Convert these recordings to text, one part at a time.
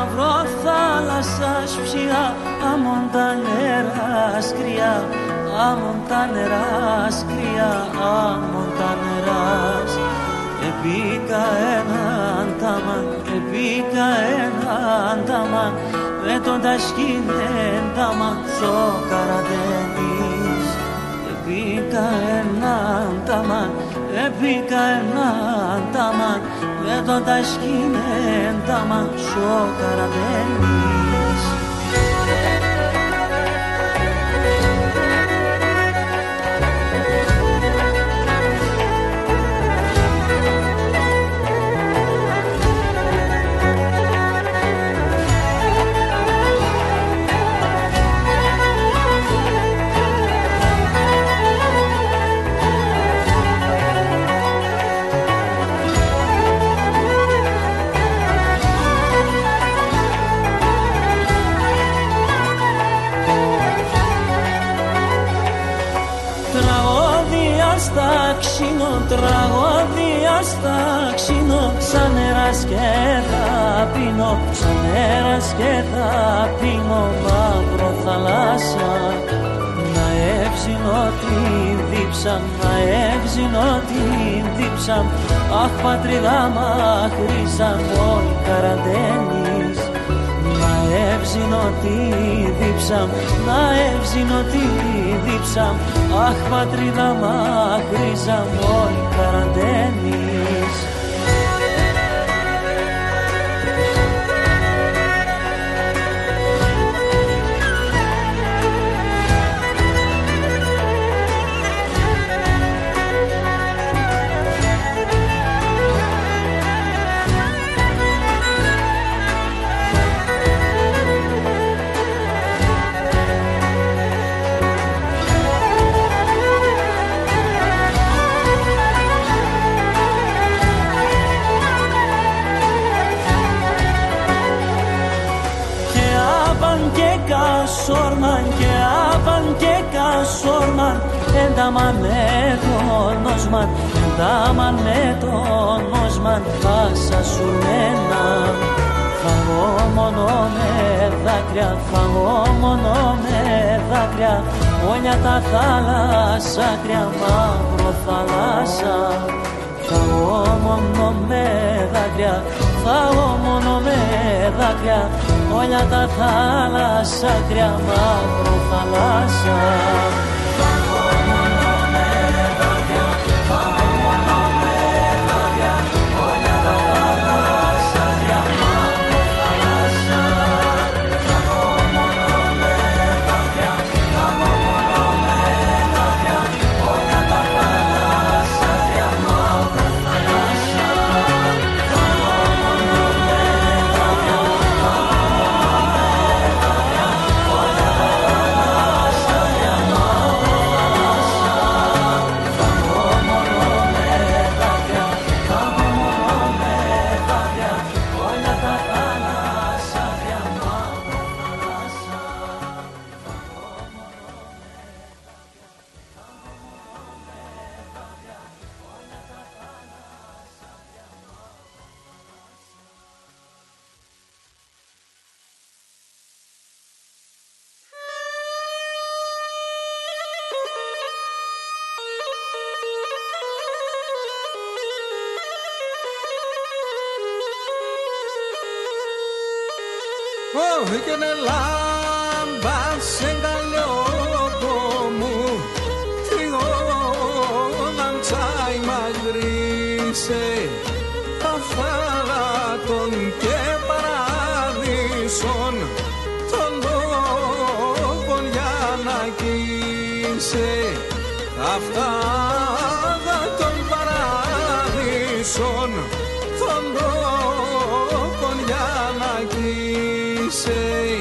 μαύρο θάλασσας ψηλά, άμον τα νερά σκριά, άμον τα νερά σκριά, άμον τα νερά. Επίκα έναν ταμάν, επίκα έναν ταμάν, με τον τασκήνεν ταμάν στο καρατένις. Επίκα έναν ταμάν, επίκα έναν ταμάν, με τον τασκήνεν ταμάν στο καρατένις. Τραγωδία στα ξύνω, σαν νεράς και θα πίνω, σαν νεράς και θα πίνω, μαύρο θαλάσσα. Να εύζηνω την δίψα, να εύζηνω την δίψα, αχ πατρίδα μαχρίζα μου η καραντένης. Να εύζηνω τη δίψα, να εύζηνω τη δίψα, αχ πατρίδα μακρύζα μου η καραντένης. Σόρμαν και άπαν και κασόρμαν, ένταμαν με τον νόσμαν, ένταμαν με τον νόσμαν, πάσα σου μένα. Φαγώ μόνο με δάκρυα, φαγώ μόνο με δάκρυα, όλια τα θάλασσα κρυά, μαύρο θάλασσα. Φαγώ μόνο με δάκρυα, φαγώ μόνο με δάκρυα, όλια τα θάλασσα κρυά, μαύρο θάλασσα. Φαγώ μόνο με δάκρυα, φαγώ μόνο με δάκρυα, όλια τα θάλασσα κρυά, μαύρο θάλασσα. Φαγώ μόνο με δάκρυα, φαγώ μόνο με δάκρυα, όλια τα θάλασσα κρυά, μαύρο θάλασσα. Και είναι λάμπα σε καλλιόπο μου, τριγώναν τσάι μαγρύσε, αφάλατον και παράδεισον, τον τόπον για να κοίσε. Αφάλατον παράδεισον, τον τόπον για να κοίσε.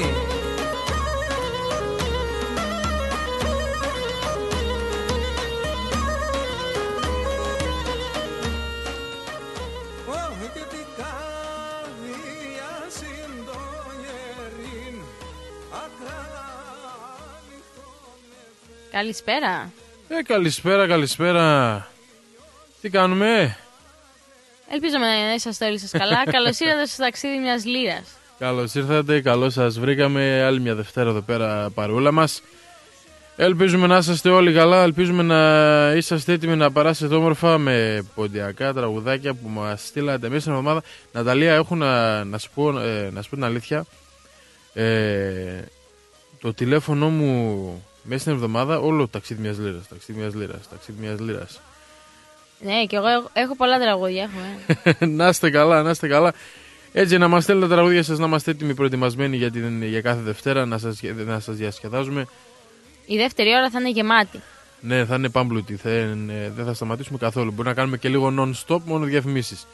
Καλησπέρα. Καλησπέρα. Τι κάνουμε? Ελπίζω να είσαστε όλοι σας καλά. Καλώς ήρθατε στο ταξίδι μιας λύρας. Καλώς ήρθατε, καλώς σας βρήκαμε. Άλλη μια Δευτέρα εδώ πέρα παρούλα μας. Ελπίζουμε να είσαστε όλοι καλά, ελπίζουμε να είσαστε έτοιμοι να περάσετε όμορφα με ποντιακά τραγουδάκια που μας στείλατε μέσα στην εβδομάδα. Ναταλία, έχω να σου πω την αλήθεια. Το τηλέφωνο μου μέσα στην εβδομάδα όλο ταξίδι μιας λίρας. Ναι, και εγώ έχω πολλά τραγούδια. Να είστε καλά. Έτσι να μας στέλνετε τα τραγούδια σας, να είμαστε έτοιμοι προετοιμασμένοι για κάθε Δευτέρα να σας διασκεδάζουμε. Η δεύτερη ώρα θα είναι γεμάτη. Ναι, θα είναι πάμπλουτη, δεν θα σταματήσουμε καθόλου. Μπορεί να κάνουμε και λίγο non-stop, μόνο διαφημίσεις.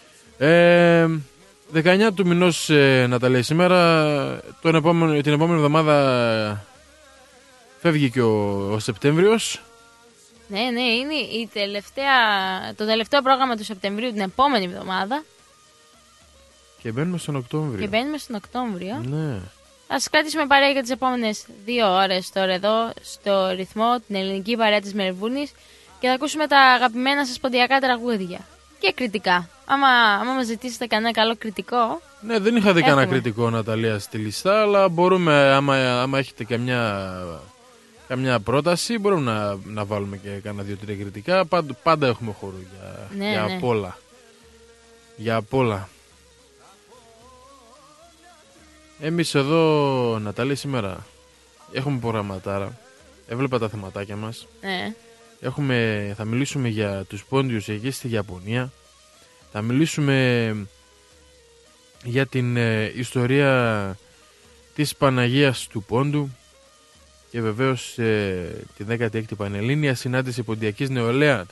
19 του μηνός, Ναταλία, σήμερα, την επόμενη εβδομάδα φεύγει και ο Σεπτέμβριος. Ναι, είναι το τελευταίο πρόγραμμα του Σεπτεμβρίου την επόμενη εβδομάδα. Και μπαίνουμε στον Οκτώβριο. Ναι. Ας κρατήσουμε παρέα για τις επόμενες 2 ώρες τώρα εδώ στο ρυθμό, την ελληνική παρέα της Μελβούρνης, και θα ακούσουμε τα αγαπημένα σας ποντιακά τραγούδια. Και κριτικά. Άμα μας ζητήσετε κανένα καλό κριτικό. Ναι, δεν είχα δει κανένα κριτικό, Ναταλία, στη λίστα, αλλά μπορούμε, άμα έχετε καμιά πρόταση, μπορούμε να βάλουμε και κάνα 2-3 κριτικά. Πάντα έχουμε χώρο για απ' όλα. Για απ' όλα. Εμείς εδώ, Ναταλή, σήμερα έχουμε προγραμματάρα. Έβλεπα τα θεματάκια μας. Θα μιλήσουμε για τους πόντιους εκεί στη Ιαπωνία. Θα μιλήσουμε για την ιστορία της Παναγίας του Πόντου. Και βεβαίως τη 16η Πανελλήνια συνάντηση ποντιακής νεολαίας.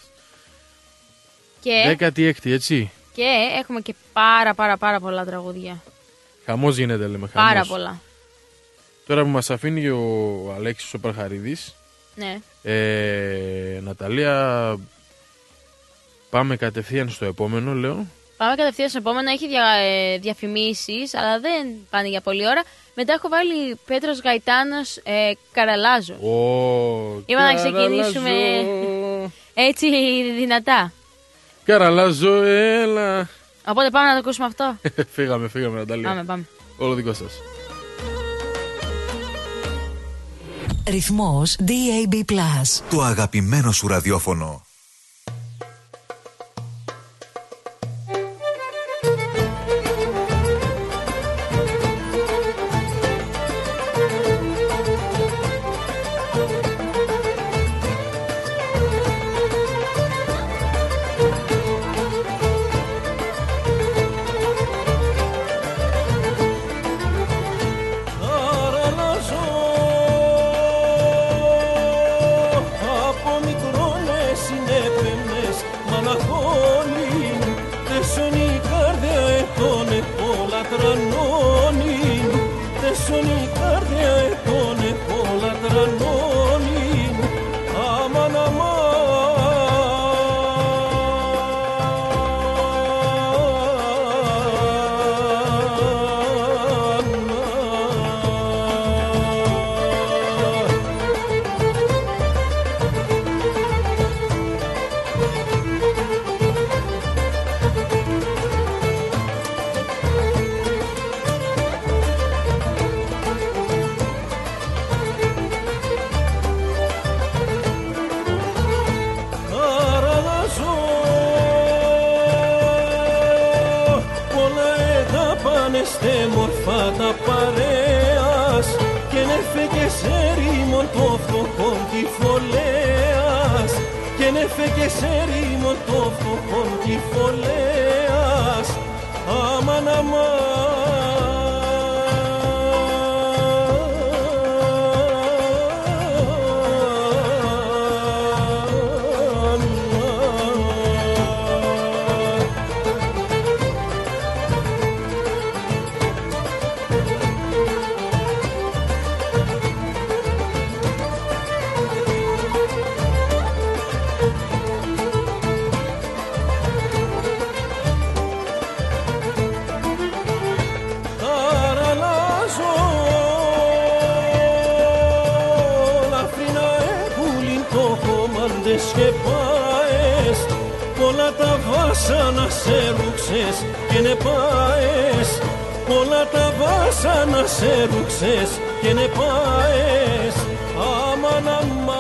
16η, έτσι. Και έχουμε και πάρα πολλά τραγούδια. Χαμός γίνεται, λέμε, χαμός. Πάρα πολλά. Τώρα που μας αφήνει ο Αλέξης ο Παρχαρίδης, ναι. Ναταλία, πάμε κατευθείαν στο επόμενο, λέω. Πάμε κατευθείαν στο επόμενο, έχει διαφημίσεις, αλλά δεν πάνε για πολλή ώρα. Μετά έχω βάλει Πέτρος Γαϊτάνος, Καραλάζο. Είπα να ξεκινήσουμε έτσι δυνατά. Καραλάζο, έλα. Οπότε πάμε να το ακούσουμε αυτό. Φύγαμε, Ναταλία. Πάμε. Όλο δικό σας. Ρυθμός DAB+. Το αγαπημένο σου ραδιόφωνο. Πολλά τα βάσανα σε ρούξες και νε πάες, όλα τα βάσανα σε ρουξές και νεπάες, αμάν αμάν.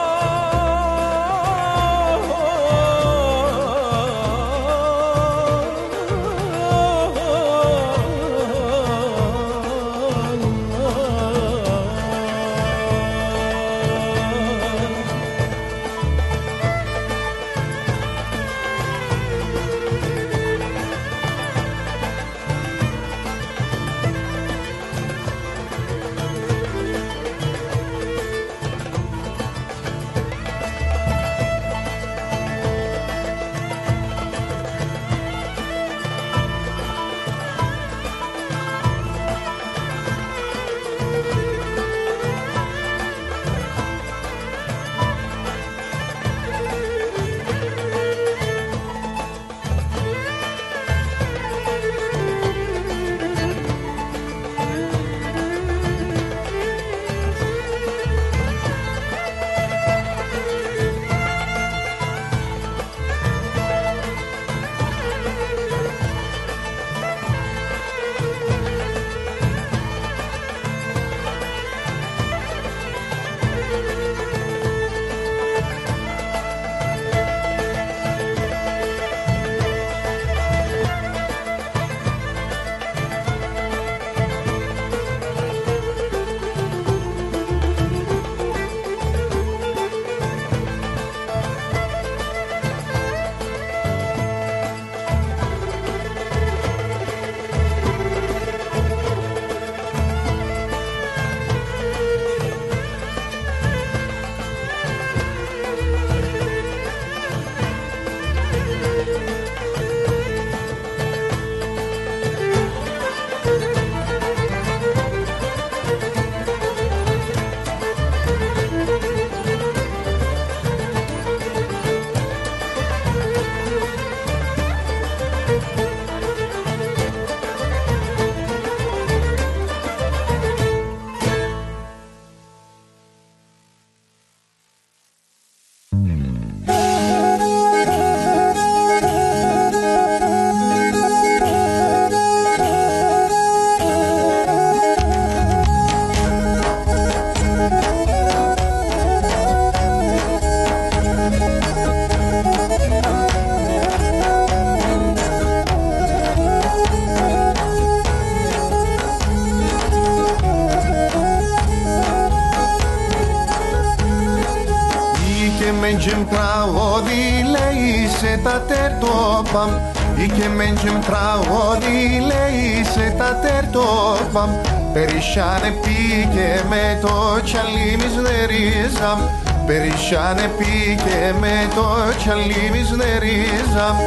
menđem pravodile i se ta tertopam I ke menđem pravodile i se ta tertopam Perişane pike me to çalimiz verizam Perişane pike me to çalimiz verizam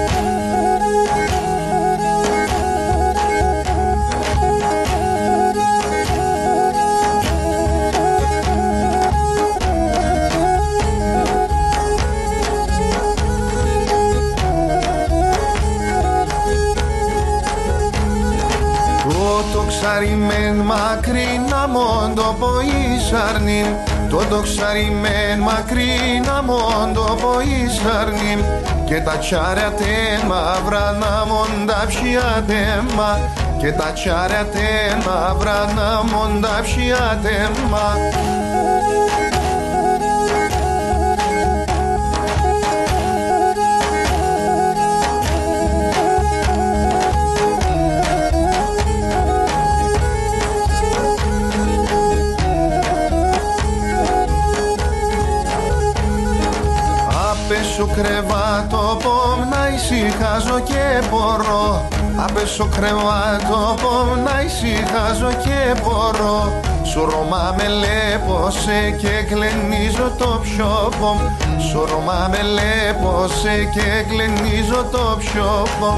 Το ξαρημέν μακρύνα μόντο ποήσαρνιν Το ξαρημέν μακρύνα μόντο ποήσαρνιν Και τα τσάρια τε μαύρα να μόντα ψιάτεμα Και τα τσάρια τε μαύρα να μόντα ψιάτεμα Στο κρεβάτο πομ να ησυχάζω και μπορώ Απ' στο κρεβάτο πομ να ησυχάζω και μπορώ Σου Ρωμά με λέπωσε και κλενίζω το πιόπομ Σου Ρωμά με λέπωσε και κλενίζω το πιόπομ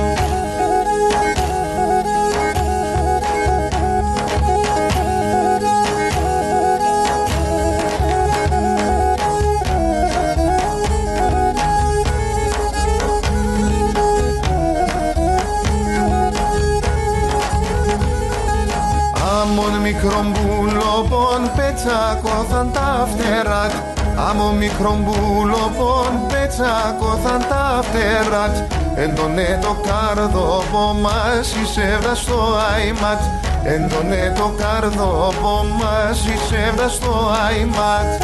Αμον μικρό μπουλό πον πετσάκο θα τα φτεράκ Άμμο μικρομπούλοπον πετσάκωθαν τα φτεράτ. Έντονε το καρδόπο μας εισέβρα στο αϊματ. Έντονε το καρδόπο μας εισέβρα στο αϊματ.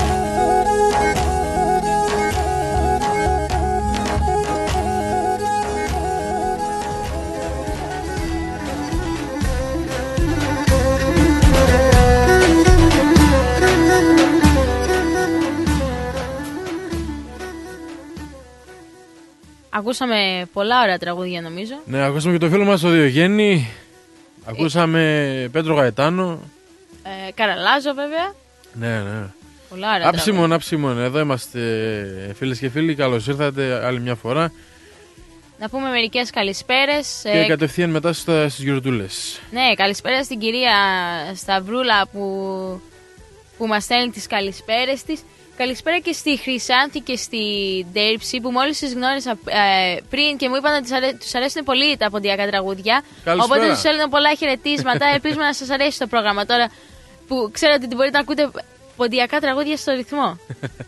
Ακούσαμε πολλά ωραία τραγούδια νομίζω. Ναι, ακούσαμε και το φίλο μας το Διογέννη. Ακούσαμε Πέτρο Γαετάνο. Καραλάζο βέβαια. Ναι. Πολλά ωραία Αψίμων. Εδώ είμαστε φίλες και φίλοι. Καλώς ήρθατε άλλη μια φορά. Να πούμε μερικές καλησπέρες. Και κατευθείαν μετά στις γιορτούλες. Ναι, καλησπέρα στην κυρία Σταυρούλα που μας στέλνει τις καλησπέρες της. Καλησπέρα και στη Χρυσάνθη και στη Ντέρψη που μόλις τις γνώρισα πριν και μου είπαν ότι τους αρέσουν πολύ τα ποντιακά τραγούδια. Καλησπέρα. Οπότε τους στέλνω πολλά χαιρετίσματα. Ελπίζουμε να σας αρέσει το πρόγραμμα τώρα που ξέρετε ότι μπορείτε να ακούτε ποντιακά τραγούδια στο ρυθμό.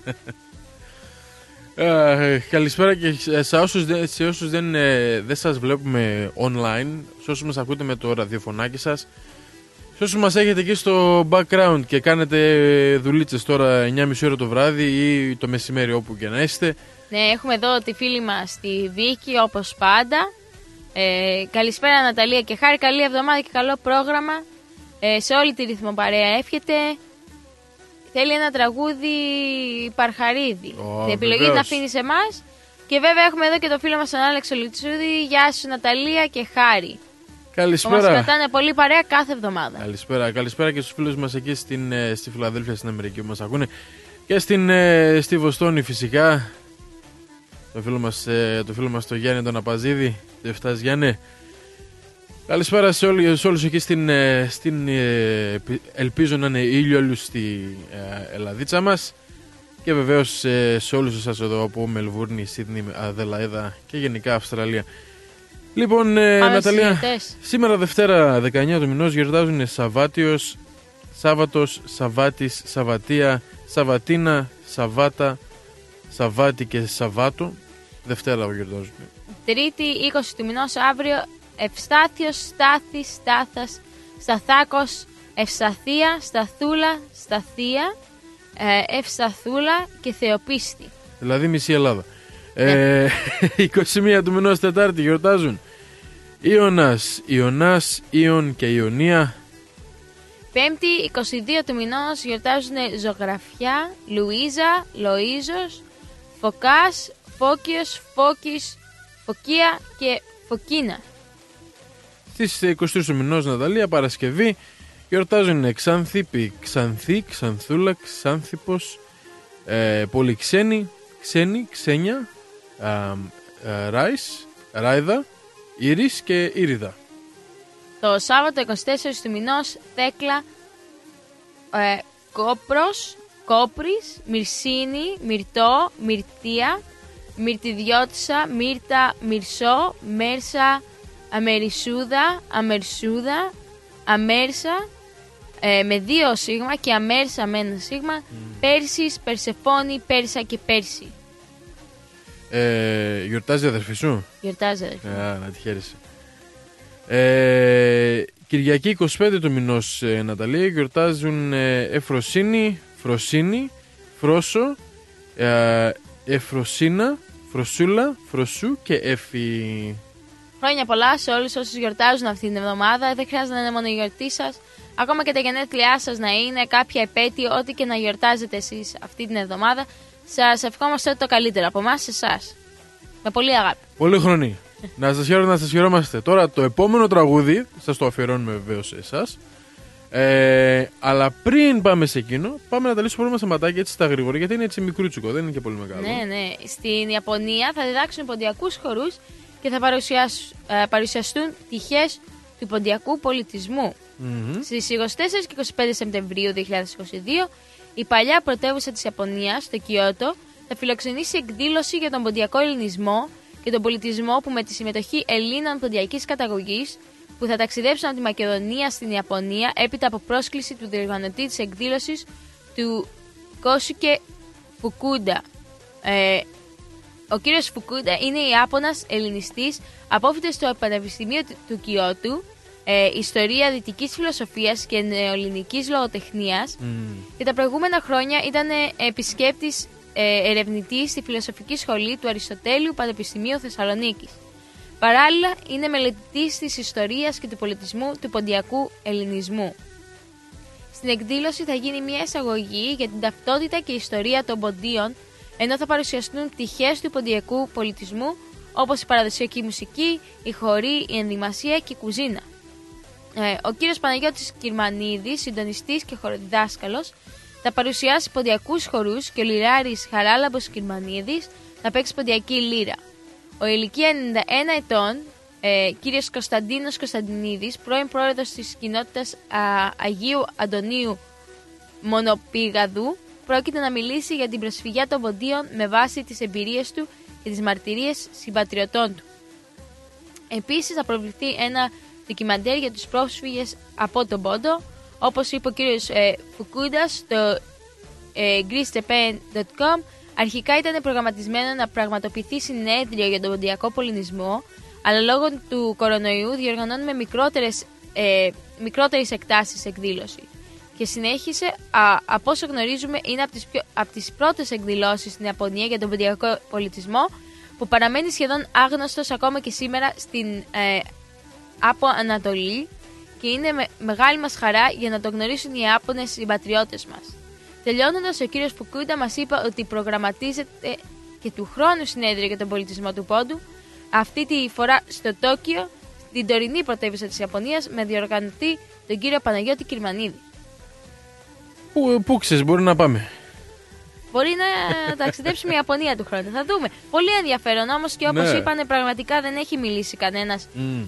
Καλησπέρα και σε όσους δεν σας βλέπουμε online, σε όσους μας ακούτε με το ραδιοφωνάκι σας, σε όσους μας έχετε εκεί στο background και κάνετε δουλίτσες τώρα 9.30 ώρα το βράδυ ή το μεσημέρι όπου και να είστε. Ναι, έχουμε εδώ τη φίλη μας τη Βίκη όπως πάντα. Καλησπέρα Ναταλία και Χάρη, καλή εβδομάδα και καλό πρόγραμμα σε όλη τη ρυθμοπαρέα εύχεται. Θέλει ένα τραγούδι Παρχαρίδη. Την επιλογή την αφήνει σε εμάς. Και βέβαια έχουμε εδώ και το φίλο μας τον Άλεξο Λιτσούδη. Γεια σου Ναταλία και Χάρη. Καλησπέρα. Μας κρατάνε πολύ παρέα κάθε εβδομάδα. Καλησπέρα και στους φίλους μας εκεί στη Φιλαδέλφια, στην Αμερική που μας ακούνε. Και στη Βοστόνη φυσικά. Το φίλο μας το Γιάννη τον Απαζίδη. Το Εφτάς Γιάννη. Καλησπέρα σε όλους εκεί ελπίζω να είναι ήλιο στη Ελλαδίτσα μας. Και βεβαίως σε όλους εσάς εδώ από Μελβούρνη, Σίδνη, Αδελαίδα και γενικά Αυστραλία. Λοιπόν, Ναταλία, σήμερα Δευτέρα 19 του μηνός γιορτάζουν Σαββάτιος, Σάββατος, Σαββάτης, Σαββατία, Σαββατίνα, Σαββάτα, Σαββάτη και Σαββάτο. Δευτέρα γιορτάζουν. Τρίτη 20 του μηνός αύριο Ευστάθιος, Στάθης, Στάθας, Σταθάκος, Ευσταθία, Σταθούλα, Σταθία, Ευσταθούλα και Θεοπίστη. Δηλαδή μισή Ελλάδα. 21 του μηνός Τετάρτη γιορτάζουν Ιωνάς, Ιωνάς, Ιων και Ιωνία. Πέμπτη 22 του μηνός γιορτάζουν Ζωγραφιά, Λουίζα, Λοΐζος, Φωκάς, Φώκιος, Φώκης, Φωκία και Φωκίνα. Στις 23 του μηνός Ναταλία Παρασκευή γιορτάζουν Ξάνθηπη, Ξανθή, Ξανθούλα, Ξάνθηπος, Πολυξένη, Ξένη, Ξένια, Ράις, Ράιδα, Ήρης και Ήριδα. Το Σάββατο 24 του μηνός Θέκλα, Κόπρος, Κόπρης, Μυρσίνη, Μυρτό, Μυρτία, Μυρτιδιώτησα, Μύρτα, Μυρσό, Μέρσα, Αμερισούδα, Αμερσούδα, Αμέρσα με 2 σίγμα και Αμέρσα με 1 σίγμα, Πέρσης, Περσεφόνη, Πέρσα και Πέρση. Γιορτάζει η αδερφή σου? Γιορτάζει η αδερφή. Να τη χαίρεσαι. Κυριακή 25 του μηνός Ναταλία γιορτάζουν Εφροσύνη, Φροσύνη, Φρόσο, Εφροσίνα, Φροσούλα, Φροσού και Εφη. Χρόνια πολλά σε όλους όσους γιορτάζουν αυτή την εβδομάδα. Δεν χρειάζεται να είναι μόνο η γιορτή σας. Ακόμα και τα γενέθλιά σας να είναι κάποια επέτειο, ό,τι και να γιορτάζετε εσείς αυτή την εβδομάδα. Σας ευχόμαστε το καλύτερο από εμάς σε εσάς. Με πολύ αγάπη. Πολύ χρονή. Να σας χαιρόμαστε. Τώρα το επόμενο τραγούδι σας το αφιερώνουμε βεβαίως σε εσάς. Αλλά πριν πάμε σε εκείνο, πάμε να τα λύσουμε πρώτα σταματάκι έτσι στα γρήγορα, γιατί είναι έτσι μικρούτσικο, δεν είναι και πολύ μεγάλο. Ναι. Στην Ιαπωνία θα διδάξουν ποντιακούς χορούς και θα παρουσιαστούν τυχές του ποντιακού πολιτισμού. Στις 24 και 25 Σεπτεμβρίου 2022, η παλιά πρωτεύουσα της Ιαπωνίας, το Κιώτο, θα φιλοξενήσει εκδήλωση για τον ποντιακό ελληνισμό και τον πολιτισμό που με τη συμμετοχή Ελλήνων ποντιακής καταγωγής που θα ταξιδέψουν από τη Μακεδονία στην Ιαπωνία έπειτα από πρόσκληση του διοργανωτή της εκδήλωσης του Κόσουκε Φουκούντα. Ο κύριος Φουκούντα είναι Ιάπωνας ελληνιστής, απόφοιτος στο Πανεπιστημίο του Κιώτου, ιστορία δυτικής φιλοσοφίας και νεοελληνικής λογοτεχνίας και τα προηγούμενα χρόνια ήταν επισκέπτης ερευνητής στη Φιλοσοφική Σχολή του Αριστοτέλειου Πανεπιστημίου Θεσσαλονίκης. Παράλληλα είναι μελετητής της ιστορίας και του πολιτισμού του ποντιακού ελληνισμού. Στην εκδήλωση θα γίνει μια εισαγωγή για την ταυτότητα και ιστορία των ποντίων, ενώ θα παρουσιαστούν πτυχές του ποντιακού πολιτισμού όπως η παραδοσιακή μουσική, η χορή, η ενδυμασία και η κουζίνα. Ο κύριος Παναγιώτης Κυρμανίδης, συντονιστής και χοροδιδάσκαλος, θα παρουσιάσει ποντιακούς χορούς και ο λιράρης Χαράλαμπος Κυρμανίδης θα παίξει ποντιακή λύρα. Ο ηλικία 91 ετών, κύριος Κωνσταντίνος Κωνσταντινίδης, πρώην πρόεδρος της κοινότητας Αγίου Αντωνίου Μονοπήγαδου, πρόκειται να μιλήσει για την προσφυγιά των ποντίων με βάση τις εμπειρίες του και τις μαρτυρίες συμπατριωτών του. Επίσης θα προβληθεί ένα ντοκιμαντέρ για τους πρόσφυγες από τον Πόντο. Όπως είπε ο κύριος Φουκούντα στο greecejapan.com, αρχικά ήταν προγραμματισμένο να πραγματοποιηθεί συνέδριο για τον ποντιακό πολιτισμό, αλλά λόγω του κορονοϊού διοργανώνουμε μικρότερες εκτάσεις εκδήλωση. Και συνέχισε, από όσο γνωρίζουμε, είναι από τις πρώτες εκδηλώσεις στην Ιαπωνία για τον ποντιακό πολιτισμό, που παραμένει σχεδόν άγνωστος ακόμα και σήμερα στην από Ανατολή, και είναι μεγάλη μας χαρά για να το γνωρίσουν οι Ιάπωνες συμπατριώτες μας. Τελειώνοντας, ο κύριος Φουκούντα μας είπε ότι προγραμματίζεται και του χρόνου συνέδριο για τον πολιτισμό του Πόντου, αυτή τη φορά στο Τόκιο, στην τωρινή πρωτεύουσα της Ιαπωνίας, με διοργανωτή τον κύριο Παναγιώτη Κυρμανίδη. Πού ξέρεις, μπορεί να πάμε. Μπορεί να ταξιδέψουμε η Ιαπωνία του χρόνου. Θα δούμε. Πολύ ενδιαφέρον όμως, και όπως είπανε, πραγματικά δεν έχει μιλήσει κανένας.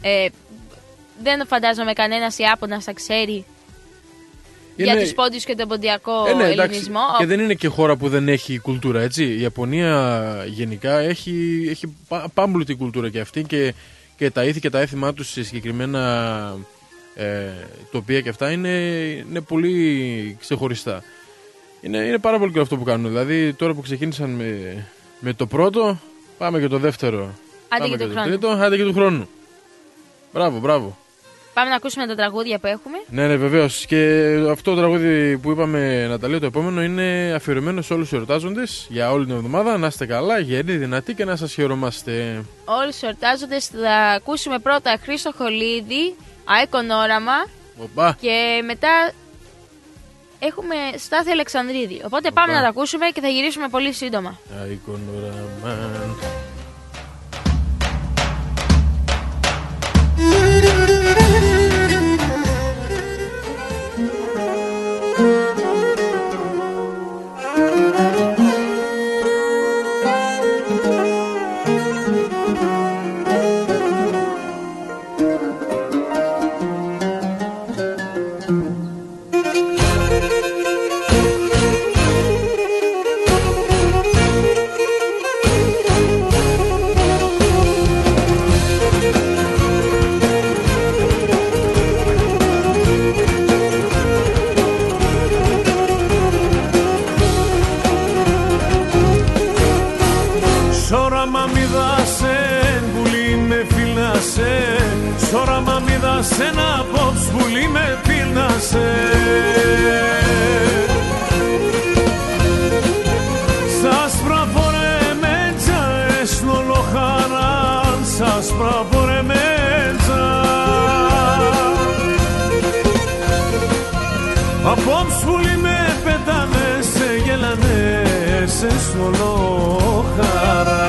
Δεν φαντάζομαι κανένας Ιάπωνας να ξέρει για τους πόντιους και τον ποντιακό ελληνισμό. Και δεν είναι και χώρα που δεν έχει κουλτούρα, έτσι. Η Ιαπωνία γενικά έχει πάμπλουτη κουλτούρα και αυτή, και τα ήθη και τα έθιμά τους σε συγκεκριμένα τοπία και αυτά είναι πολύ ξεχωριστά. Είναι πάρα πολύ καλό αυτό που κάνουν. Δηλαδή τώρα που ξεκίνησαν με το πρώτο, πάμε και το δεύτερο. Άντε και το τρίτο, άντε και του χρόνου. Μπράβο. Πάμε να ακούσουμε τα τραγούδια που έχουμε. Ναι, βεβαίως. Και αυτό το τραγούδι που είπαμε, Ναταλία, το επόμενο, είναι αφιερωμένο σε όλους τους εορτάζοντες για όλη την εβδομάδα. Να είστε καλά, γεροί, δυνατοί και να σας χαιρόμαστε. Όλους τους εορτάζοντες θα ακούσουμε πρώτα Χρήστο Χολίδη, Αεκονόραμα. Και μετά έχουμε Στάθη Αλεξανδρίδη. Οπότε πάμε να τα ακούσουμε και θα γυρίσουμε πολύ σύντομα. Αεκονόραμα. Ένα απόψ πουλί με πίνασε. Σας πραπορέ με τζαες νολοχαράν, σας πραπορέ με τζα. Απόψ πουλί με πέτανε, σε γελανε, σε νολοχαράν.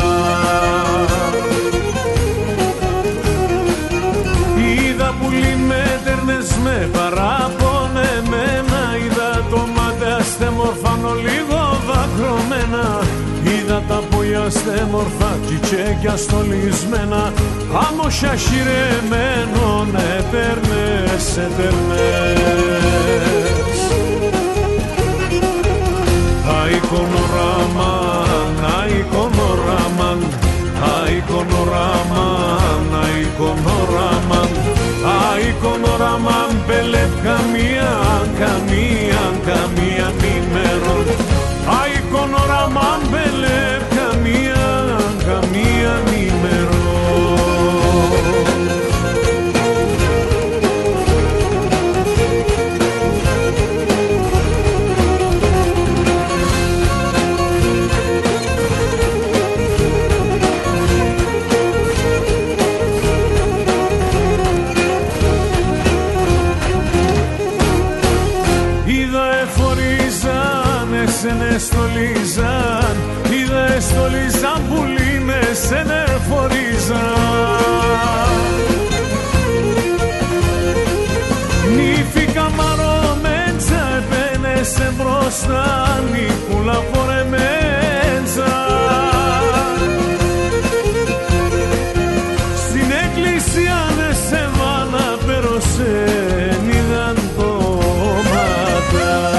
Με παραπονεμένα, είδα το μάται στέμορφανο λίγο δακρωμένα. Είδα τα πουλιά στέμορφα τσιτσέκια στολισμένα. Άμμο σαχυρεμένον ετέρνες. Αικονοραμάν, αικονοραμάν, αικονοραμάν, αικονοραμάν. Αικονοραμάν μπελεφ καμία ημέρον. Αικονοραμάν στολίζαν, είδε στολίζαν πουλί με σενεφορίζαν. Νύφη καμαρομέντσα επένεσε μπροστά, νύχουλα φορεμέντσα. Στην εκκλησία δε σε βάλα περοσέν, είδαν τόματα.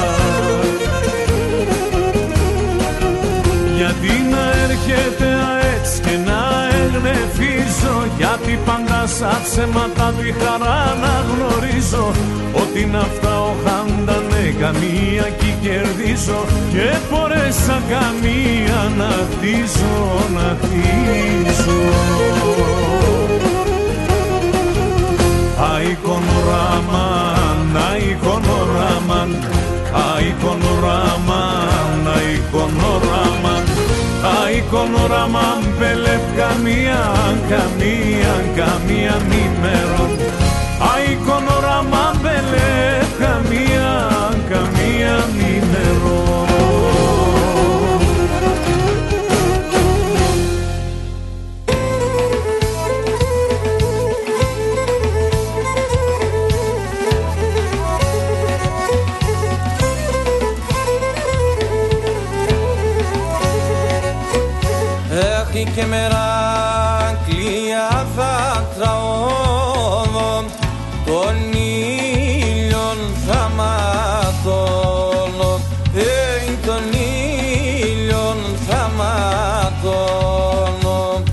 Γιατί να έρχεται αέτς και να εγνεφίζω, γιατί πάντα σαν ψέματα τη χαρά να γνωρίζω. Ότι είναι αυτά ο χάντανε καμία κι κερδίζω, και πορέσα καμία να χτίζω, να χτίζω. Αϊκονοραμάν, αϊκονοραμάν, αϊκονοραμάν, αϊκονοραμάν, αϊκονοραμάν, πελεπ καμία μήμερον. Αϊκονοραμάν, πελεπ καμία μήμερον. Και μεράκλεια θα τραώ, τον ήλιον θα ματώνω, τον ήλιον θα ματώνω.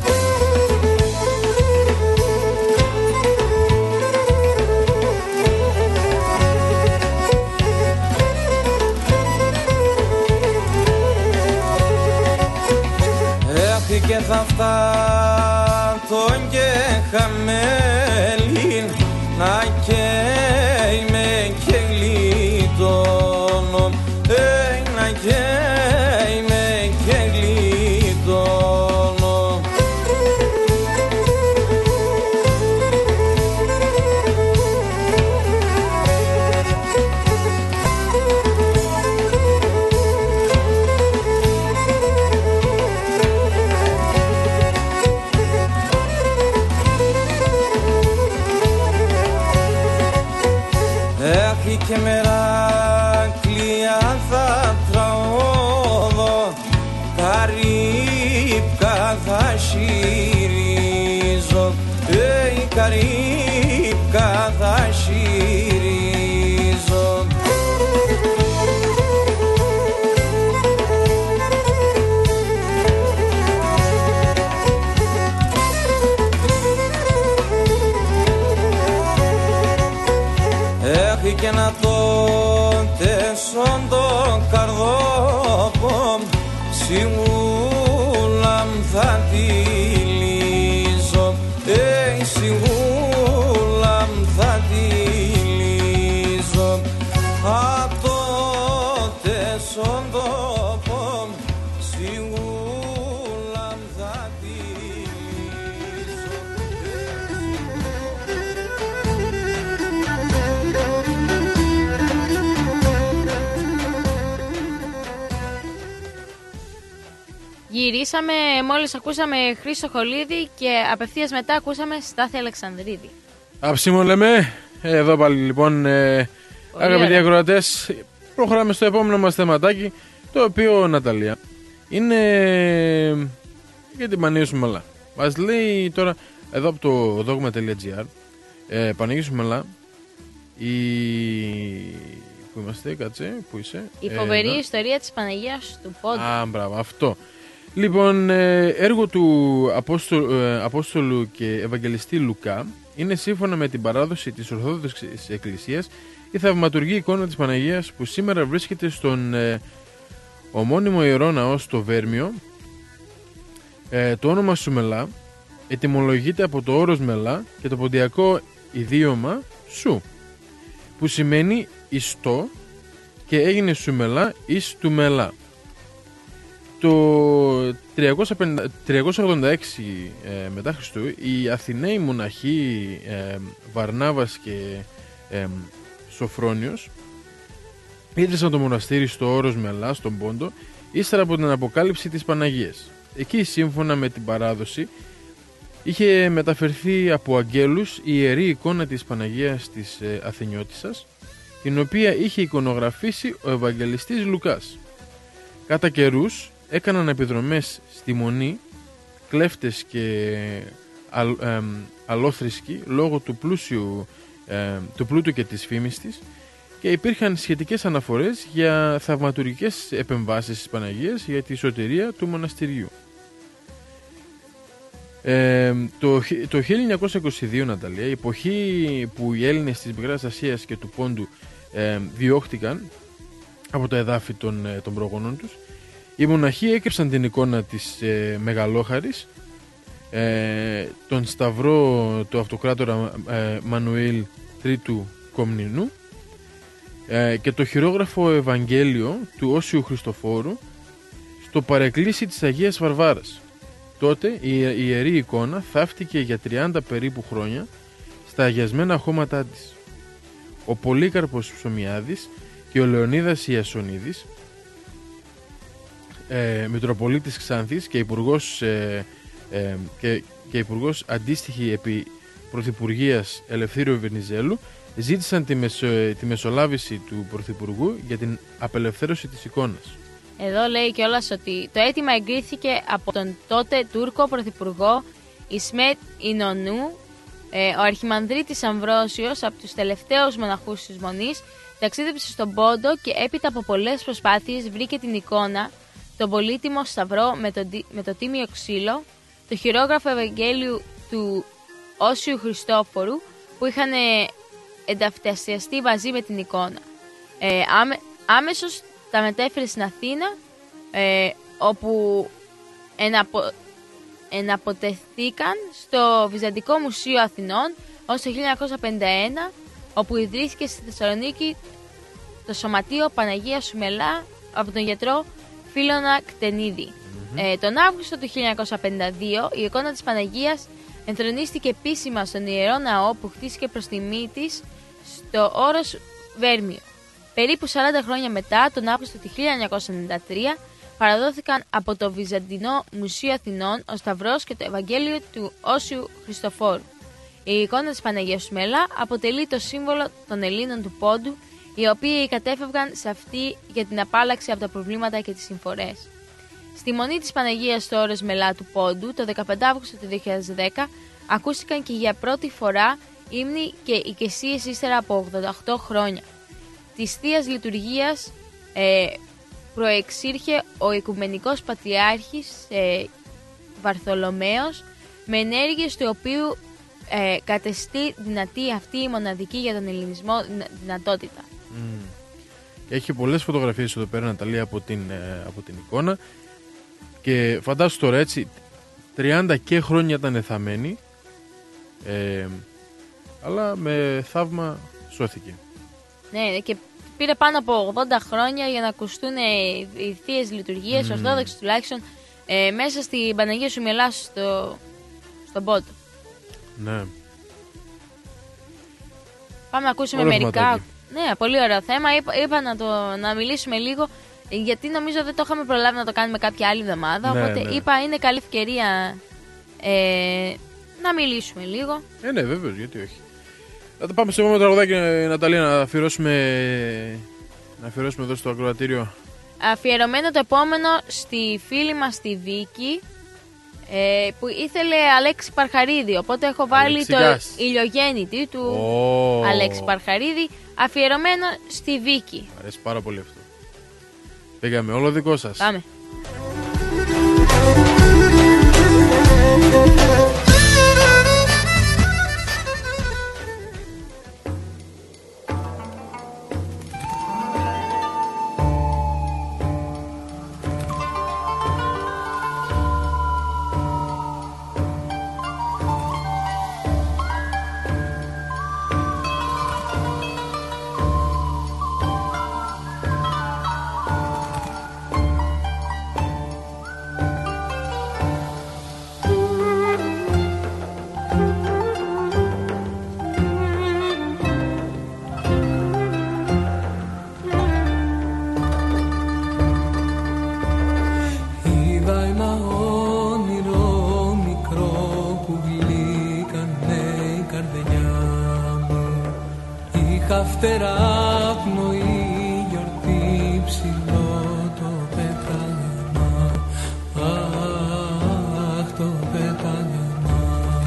Και θα φτάσω και χαμέλιν, να καίμε και γλιτώνω, να καίμε και γλιτώνω. Και μεράκλεια θα τραώ, καρύπκα θα συρίζω, καρύπκα θα συρίζω. Έχει και να το τέσσον το καρδόπο, σιγούλα θα τη λύσω, σιγούλα θα τη λύσω. Απ' το τέσσον το σιγούλα θα τη λύσω. Γυρίσαμε, μόλις ακούσαμε Χρήστο Χολίδη και απευθείας μετά ακούσαμε Στάθη Αλεξανδρίδη. Αψίμο λέμε, εδώ πάλι λοιπόν αγαπητοί ακροατές, προχωράμε στο επόμενο μας θεματάκι, το οποίο, Ναταλία, είναι για την Παναγία Σουμελά. Μας λέει τώρα εδώ από το dogma.gr, Παναγία Σουμελά, που είμαστε, κάτσε, που είσαι? Η φοβερή ιστορία της Παναγίας του Πόντου. Α, μπράβο, αυτό. Λοιπόν, έργο του Απόστολου και Ευαγγελιστή Λουκά είναι, σύμφωνα με την παράδοση της Ορθόδοξης Εκκλησίας, η θαυματουργή εικόνα της Παναγίας που σήμερα βρίσκεται στον ομώνυμο ιερό ναό στο Βέρμιο. Το όνομα Σουμελά ετυμολογείται από το όρος μελά και το ποντιακό ιδίωμα σου, που σημαίνει ιστό, και έγινε Σουμελά εις του μελά. Το 386 μετά Χριστού, οι Αθηναίοι μοναχοί Βαρνάβας και Σοφρόνιος ίδρυσαν το μοναστήρι στο Όρος Μελά, στον Πόντο, ύστερα από την αποκάλυψη της Παναγίας. Εκεί, σύμφωνα με την παράδοση, είχε μεταφερθεί από αγγέλους η ιερή εικόνα της Παναγίας της Αθηνιώτισσας, την οποία είχε εικονογραφήσει ο Ευαγγελιστής Λουκάς. Κατά καιρούς έκαναν επιδρομές στη Μονή κλέφτες και αλόθρησκοι λόγω του πλούτου και της φήμης της, και υπήρχαν σχετικές αναφορές για θαυματουργικές επεμβάσεις της Παναγίας για τη σωτηρία του μοναστηριού. Το 1922, Ναταλία, η εποχή που οι Έλληνες της Μικράς Ασίας και του Πόντου διώχτηκαν από τα εδάφη των προγόνων τους, οι μοναχοί έκρυψαν την εικόνα της Μεγαλόχαρης, τον σταυρό του αυτοκράτορα Μανουήλ Τρίτου Κομνηνού και το χειρόγραφο Ευαγγέλιο του Όσιου Χριστοφόρου στο παρεκκλήσι της Αγίας Βαρβάρας. Τότε η ιερή εικόνα θαύτηκε για 30 περίπου χρόνια στα αγιασμένα χώματά της. Ο Πολύκαρπος Ψωμιάδης και ο Λεωνίδας Ιασονίδης, Μητροπολίτης Ξάνθης και υπουργός αντίστοιχη επί Πρωθυπουργίας Ελευθύριου Βενιζέλου, ζήτησαν τη μεσολάβηση του Πρωθυπουργού για την απελευθέρωση της εικόνας. Εδώ λέει κιόλας ότι το αίτημα εγκρίθηκε από τον τότε Τούρκο Πρωθυπουργό Ισμέτ Ινονού. Ο Αρχιμανδρίτης Αμβρόσιος, από τους τελευταίους μοναχούς της Μονής, ταξίδεψε στον Πόντο και έπειτα από πολλές προσπάθειες βρήκε την εικόνα, τον πολύτιμο σταυρό με το τίμιο ξύλο, το χειρόγραφο Ευαγγέλιου του Όσιου Χριστόφορου που είχαν ενταυτιαστεί μαζί με την εικόνα. Άμεσος τα μετέφερε στην Αθήνα, όπου εναποτεθήκαν στο Βυζαντικό Μουσείο Αθηνών ως το 1951, όπου ιδρύθηκε στη Θεσσαλονίκη το Σωματείο Παναγία Σουμελά από τον γιατρό Φίλωνα Κτενίδη. Τον Αύγουστο του 1952 η εικόνα της Παναγίας ενθρονίστηκε επίσημα στον Ιερό Ναό που χτίστηκε προς τιμή της στο όρος Βέρμιο. Περίπου 40 χρόνια μετά, τον Αύγουστο του 1993, παραδόθηκαν από το Βυζαντινό Μουσείο Αθηνών ο Σταυρός και το Ευαγγέλιο του Όσιου Χριστοφόρου. Η εικόνα της Παναγίας Σουμελά αποτελεί το σύμβολο των Ελλήνων του Πόντου, οι οποίοι κατέφευγαν σε αυτή για την απάλλαξη από τα προβλήματα και τις συμφορές. Στη Μονή της Παναγίας στο όρος Μελά του Πόντου, το 15 Αύγουστο του 2010, ακούστηκαν και για πρώτη φορά ύμνοι και οικεσίες ύστερα από 88 χρόνια. Της Θείας Λειτουργίας προεξήρχε ο Οικουμενικός Πατριάρχης Βαρθολομαίος, με ενέργειες του οποίου κατεστεί δυνατή αυτή η μοναδική για τον ελληνισμό δυνατότητα. Έχει πολλές φωτογραφίες εδώ πέρα, Ναταλία, από την εικόνα, και φαντάσου τώρα, έτσι, 30 και χρόνια ήταν εθαμένη, αλλά με θαύμα σώθηκε. Ναι, και πήρε πάνω από 80 χρόνια για να ακουστούν οι θείες λειτουργίες, ορθόδοξες τουλάχιστον, μέσα στην Παναγία Σουμελά στον Πόντο. Ναι. Πάμε να ακούσουμε μερικά. Ναι, πολύ ωραίο θέμα. Είπα να μιλήσουμε λίγο, γιατί νομίζω δεν το είχαμε προλάβει να το κάνουμε κάποια άλλη εβδομάδα. Ναι, οπότε ναι. είπα είναι καλή ευκαιρία να μιλήσουμε λίγο. Ναι, βέβαιως, γιατί όχι. Θα το πάμε στο επόμενο τραγουδάκι, Ναταλία, να αφιερώσουμε εδώ στο ακροατήριο. Αφιερωμένο το επόμενο στη φίλη μας τη Βίκη, που ήθελε Αλέξη Παρχαρίδη. Οπότε έχω βάλει το ηλιογέννητη του Αλέξη Παρχαρίδη, αφιερωμένο στη Βίκη. Μ' αρέσει πάρα πολύ αυτό. Πήγαμε, όλο δικό σας. Πάμε. τα φτερά πνοή γιορτή ψηλό το πετάγμα. Αχ, το πετάγμα.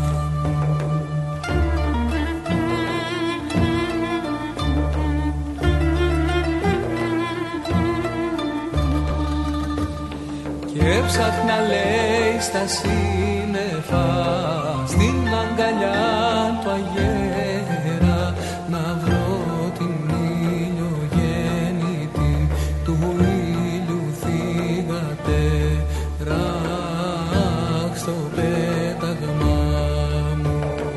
Και έψαχνα λέει στα σύννεφα, στην αγκαλιά του αγέρα, να βρω την ηλιογέννητη του ήλιου θυγατέρα. Αχ, στο πέταγμα μου.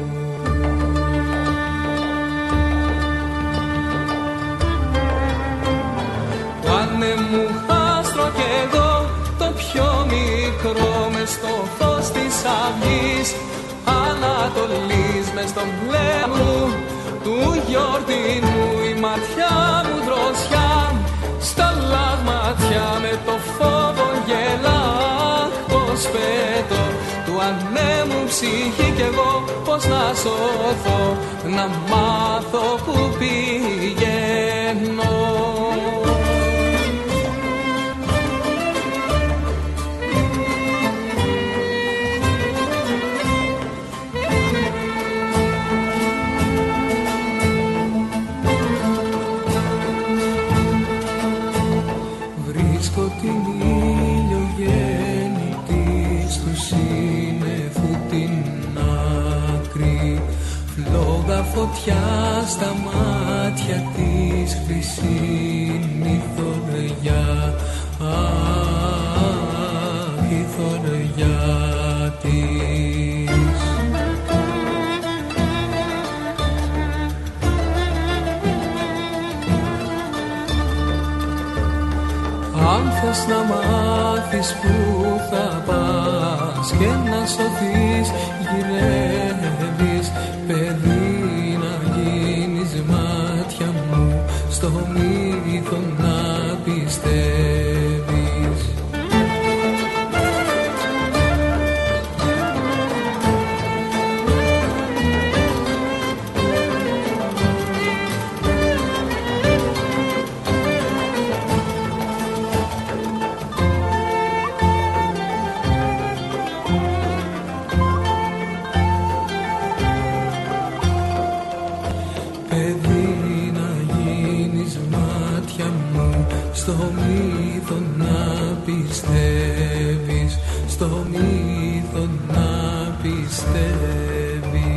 Το άνεμου άστρο κι εγώ, το πιο μικρό, μες στο φως της αυγής Ανατολής, μες στον μπλε μου του γιορτινού, η ματιά μου δροσιά στα λαγματιά, με το φόβο γελά. Πως πέτω του ανέμου ψυχή κι εγώ, πως να σωθώ, να μάθω που πηγαίνω. Την ηλιογέννητη στου σύννεφου την άκρη, φλόγα φωτιά στα μάτια της, χρυσή θωριά. Αχ, η θωριά της. Αν θες να μάθεις που θα πας και να σωθείς, γυρεύεις παιδί να γίνεις, μάτια μου στο μύθο να πιστεύεις. Στο μύθο να πιστεύεις, στο μύθο να πιστεύεις.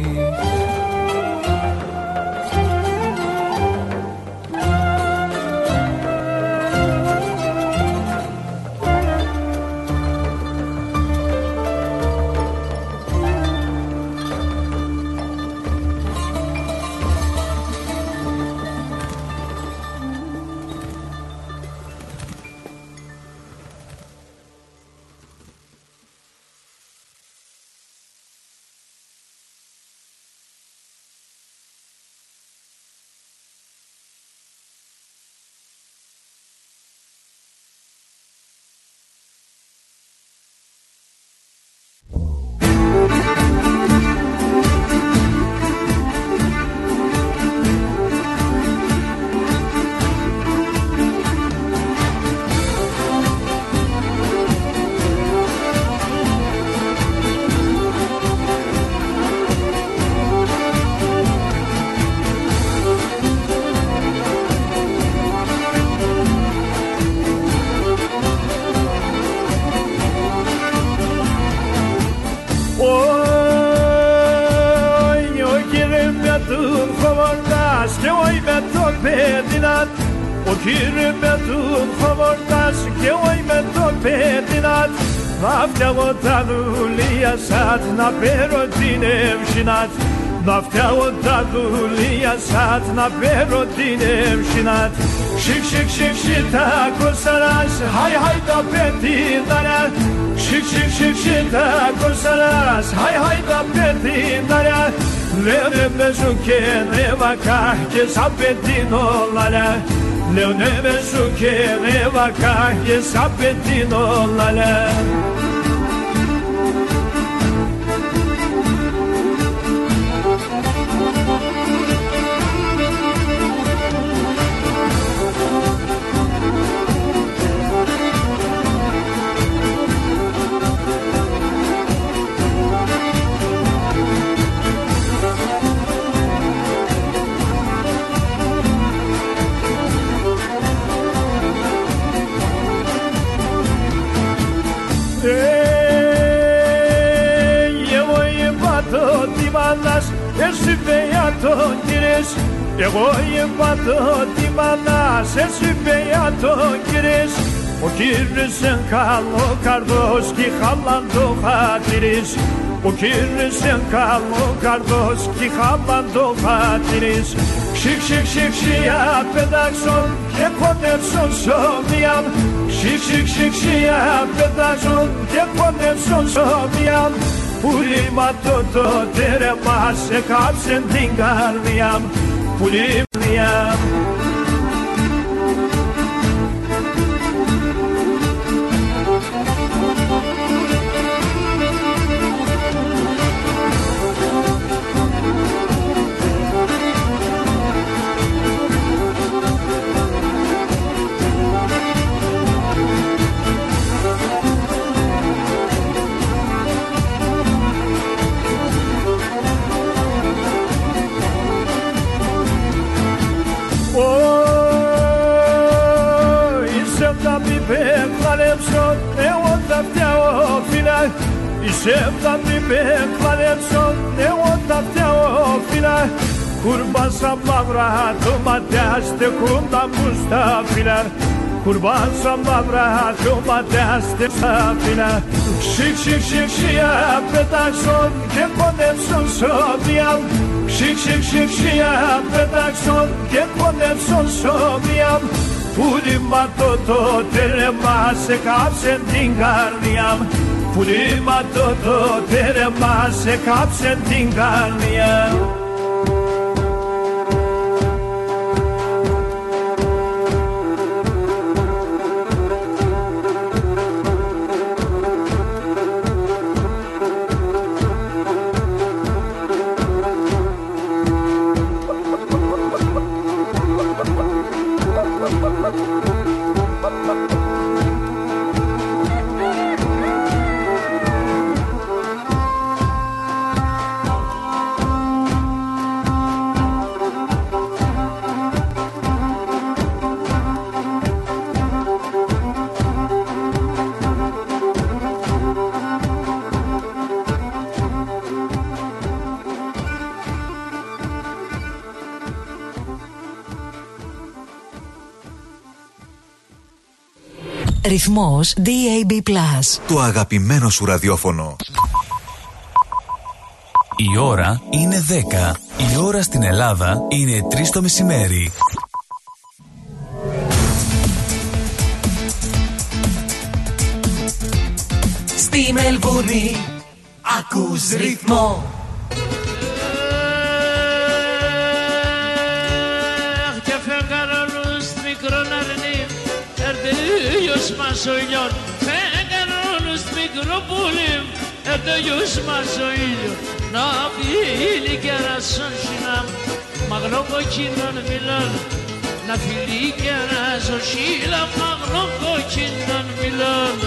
Ο κύριε με τον χωμορτάς και όχι με τον πέτεινατ, να φτιάω τα δουλεία σας, να παίρνω την ευσυνάτ. Να φτιάω τα δουλεία σας, να παίρνω την ευσυνάτ. Σικ, σικ, σικ, σικ, τα κοσαράς, χαϊ, χαϊ, τα πέτειναρά. Σικ, σικ, σικ, σικ, τα κοσαράς, χαϊ, χαϊ, τα πέτειναρά. Λέω ναι με σου και ναι βακά και σαν πετεινόλαρα. Λέω ναι με σου και ναι βακά και σαν πετεινόλαρα. τη μάνας, εσύ πια το κύρις. Εγώ είπα το τη μάνας, εσύ πια το κύρις. Ο κύρις εν καλοκαρδός κι χάλαν το χατήρις. Ο κύρις εν καλοκαρδός κι χάλαν το χατήρις. Ξικ, ξικ, ξικ, ξια πετάξον και πονεύσον σοβιάν. Ξικ, ξικ, ξικ, ξια πετάξον και πονεύσον σοβιάν. Πουλήμα το τέρεμα σε κάψεν την καρδιά μου. Πουλήμια. Εγώ θα φτιάω φύλλα. Είσαι θα μην πεκλανέψω. Εγώ θα φτιάω φύλλα. Κουρμπάσα μαύρα το ματιά στεκούντα μου στα φύλλα. Κουρμπάσα μαύρα το ματιά στα φύλλα. Ξικ, ξικ, ξικ, ξια πετάξον και πονεύσον σοβιάν. Ξικ, ξικ, ξικ, ξια πετάξον και πονεύσον σοβιάν. Πουλήμα το τέρεμα σε κάψεν την καρδιά μου. Πουλήμα το τέρεμα σε κάψεν την καρδιά μου. Ρυθμός DAB+. Το αγαπημένο σου ραδιόφωνο. Η ώρα είναι 10. Η ώρα στην Ελλάδα είναι 3 το μεσημέρι. Στη Μελβούρνη ακούς ρυθμό. Μασολιών, φέγγαρον στο μικροπούλι, ευτελειούς μας ο ήλιος, να φίλει και αράσον σινά, μαγνοκοκκίνων μιλών, να φίλει και αράσον σίλα, μαγνοκοκκίνων μιλών.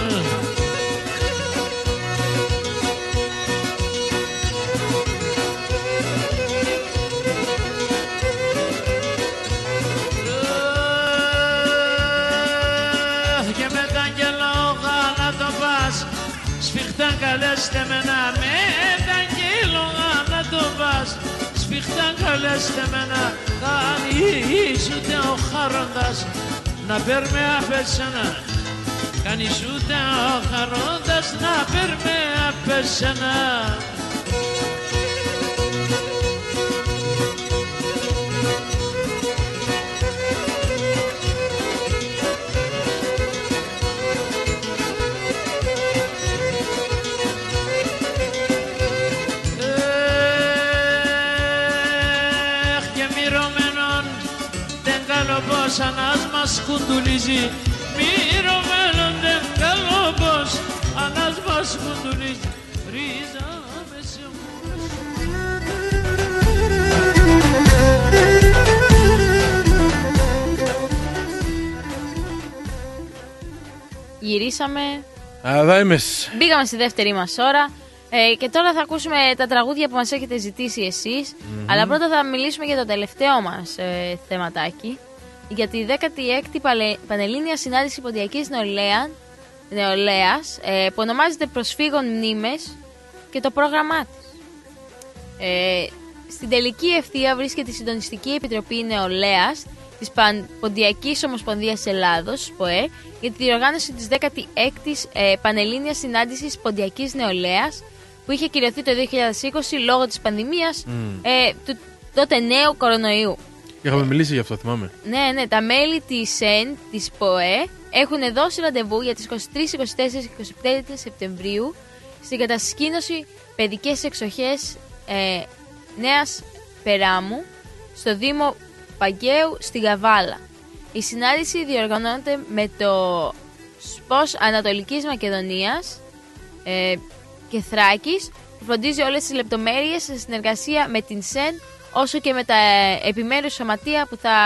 Σφιχτά καλέστε μένα με τα κύλογα να το πας. Σφιχτά καλέστε μένα κανείς ούτε ο χαρόντας να παίρνει απ' εσένα. Κανείς ούτε ο χαρόντας να παίρνει απ' εσένα. Πως ανάς μας κουντουλίζει, μυρωμένον δεν καλό πως ανάς μας κουντουλίζει, ρίζα με σε Γυρίσαμε. Αδάιμες. Μπήκαμε στη δεύτερη μας ώρα. Και τώρα θα ακούσουμε τα τραγούδια που μας έχετε ζητήσει εσείς. Αλλά πρώτα θα μιλήσουμε για το τελευταίο μας θεματάκι. Για τη 16η Πανελλήνια Συνάντηση Ποντιακής Νεολαίας που ονομάζεται Προσφύγων Μνήμες και το πρόγραμμά της. Στην τελική ευθεία βρίσκεται η Συντονιστική Επιτροπή Νεολαίας της Ποντιακής Ομοσπονδίας Ελλάδος, ΠΟΕ, για τη διοργάνωση της 16ης Πανελλήνιας Συνάντησης Ποντιακής Νεολαίας, που είχε κυρωθεί το 2020 λόγω της πανδημίας του τότε νέου κορονοϊού. Είχαμε μιλήσει γι' αυτό, θυμάμαι. Ναι, τα μέλη της της ΠΟΕ έχουν δώσει ραντεβού για τις 23, 24 και 25 Σεπτεμβρίου στην κατασκήνωση Παιδικές Εξοχές Νέας Περάμου στο Δήμο Παγκαίου στη Γαβάλα. Η συνάντηση διοργανώνεται με το ΣΠΟΣ Ανατολικής Μακεδονίας και Θράκης, που φροντίζει όλες τις λεπτομέρειες σε συνεργασία με την ΣΕΝ, όσο και με τα επιμέρους σωματεία που θα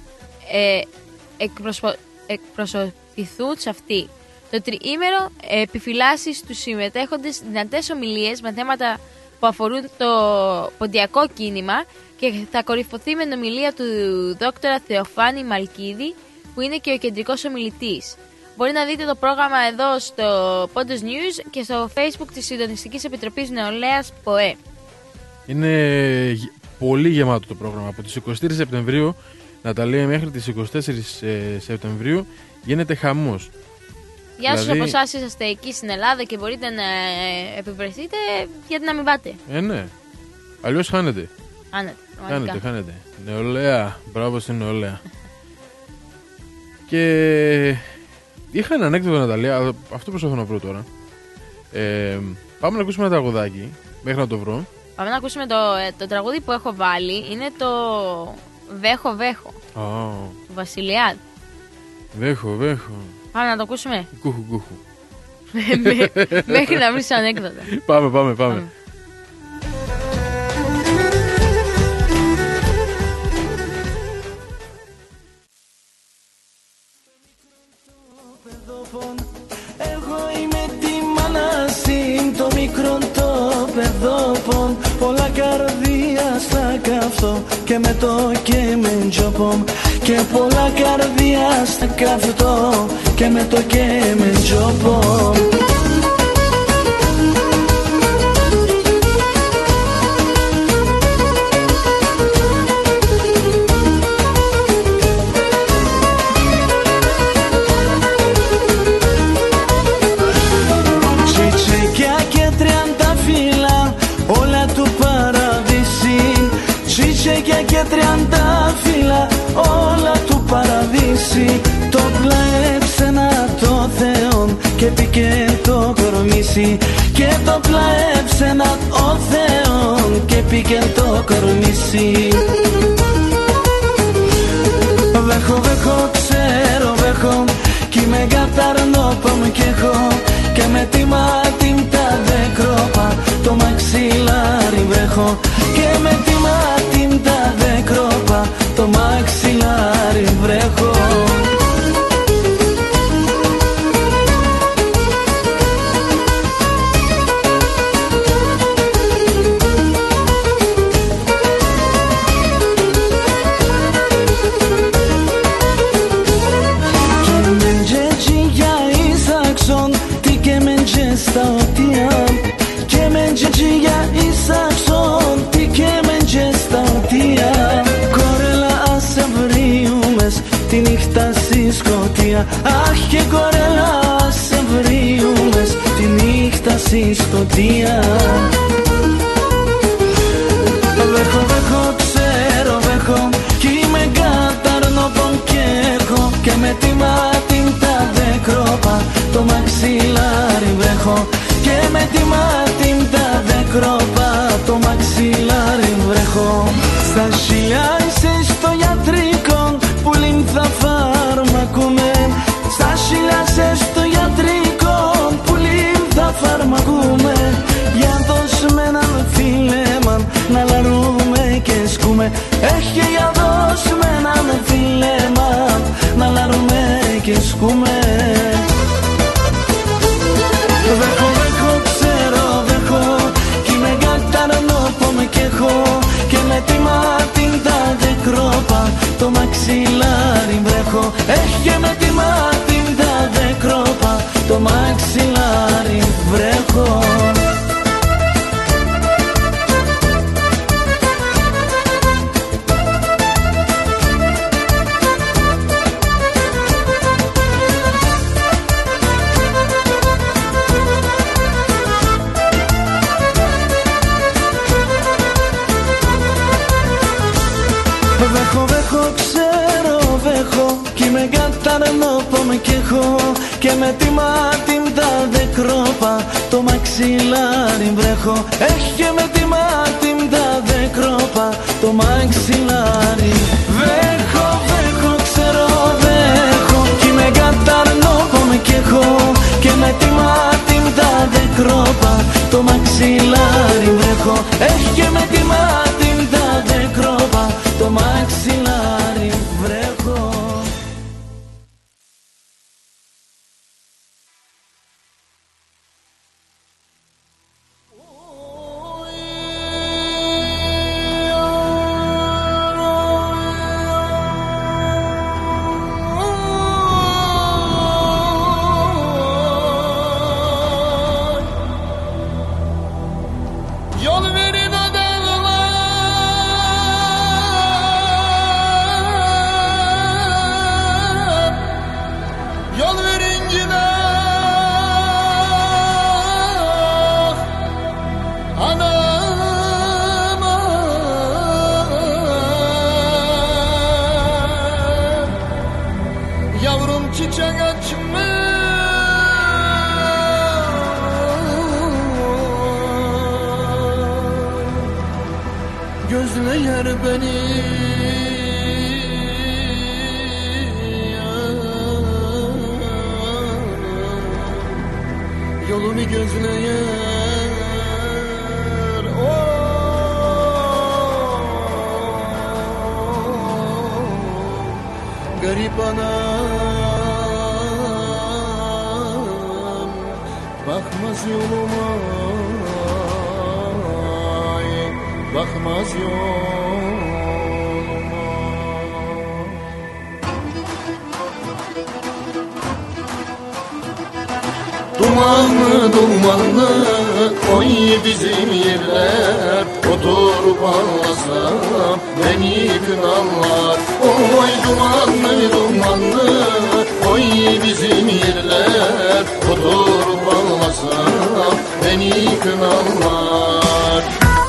εκπροσωπηθούν σε αυτή. Το τριήμερο επιφυλάσσει στους συμμετέχοντες δυνατές ομιλίες με θέματα που αφορούν το ποντιακό κίνημα και θα κορυφωθεί με ομιλία του δόκτωρα Θεοφάνη Μαλκίδη, που είναι και ο κεντρικός ομιλητής. Μπορεί να δείτε το πρόγραμμα εδώ στο Pontos News και στο Facebook της Συντονιστικής Επιτροπής Νεολαίας ΠΟΕ. Είναι πολύ γεμάτο το πρόγραμμα. Από τις 23 Σεπτεμβρίου, Ναταλία, μέχρι τις 24 Σεπτεμβρίου γίνεται χαμός. Για όσους από εσάς είσαστε εκεί στην Ελλάδα και μπορείτε να επιβρεθείτε, γιατί να μην πάτε. Ναι. Αλλιώς χάνετε. Χάνετε. Νεολαία. Μπράβο στην νεολαία. Και είχα ένα ανέκδοτο, Ναταλία, αυτό προσπαθώ να βρω τώρα. Πάμε να ακούσουμε ένα τραγουδάκι μέχρι να το βρω. Πάμε να ακούσουμε το τραγούδι που έχω βάλει. Είναι το Βέχο Βέχο του Βασιλιάδη. Βέχο Βέχο. Πάμε να το ακούσουμε. Κούχου κούχου. Μέχρι να βρεις ανέκδοτα. Πάμε. Το μικρό το παιδόπον, πολλά καρδία στα καυτό και με το και με τζοπομ. Και πολλά καρδία στα καυτό και με το και με τζοπομ. Και 30 φύλλα όλα του παραδείσι. Το πλαέψε να το Θεόν και πήγε το κορμίσι. Και το πλαέψε να ο Θεόν και πήγε το κορμίσι. Βέχω, βέχω, ξέρω βέχω, κι είμαι καταρνόπαμ κι έχω. Και με τη μάτιν τα δεκρόπα το μαξιλάρι βρέχω. Και με τη μάτιν τα δεκρόπα το μαξιλάρι βρέχω. Και με τζέτζι για Ισαξον τι και με τζέ στα οτία. Και με τζέτζι για Ισαξον τι και με τζέ στα οτία. Κορέλα ας ευρίουμες τη νύχτα στη σκοτία. Αχ και κορέλα ας ευρίουμες τη νύχτα στη σκοτία. Βέχω, βέχω, ξέρω βέχω, κι είμαι καταρνόπον κι έχω. Και με τη μάτιν τα δεκρόπα το μαξιλάρι βρέχω. Και με τη μάτιν τα δεκρόπα το μαξιλάρι βρέχω. Στα χιλιά είσαι στο γιατρικό που λίμθα φαρμακούμε. Στα χιλιά είσαι στο γιατρικό που λίμθα φαρμακούμε. Για δώσ' με έναν φίλεμαν να λαρούμε και σκούμε. Έχει για δώσ' με έναν φίλεμαν να λαρούμε και σκούμε. Βέχω, βέχω, ξέρω βέχω, κι είμαι καταρνόπομ κι έχω. Και με τη μάτιν τα δεκρόπα το μαξιλάρι βρέχω. Έχει με τη μάτιν τα δεκρόπα το μαξιλάρι βρέχω. Βέχω, ξέρω, βέχω κι με καταρνώ πόμαι κι έχω και με τη μάτιν τα δεκρόπα το μαξιλάρι βρέχω. Έχει και με τη μάτιν τα δεκρόπα το μαξιλάρι. Βέχω, ξέρω, βέχω κι με καταρνώ πόμαι κι έχω και με τη μάτιν τα δεκρόπα το μαξιλάρι βρέχω. Έχει και με τη μάτιν τα δεκρόπα το μαξιλάρι βρέχω. Gözleyer beni yolunu gözleyer garip anam bakmaz yoluma, bakmaz yoluma. Dumanlı dumanlı oy bizim yerler, oturup ağlasam beni kınarlar. Oy dumanlı dumanlı oy bizim yerler, oturup ağlasam beni kınarlar.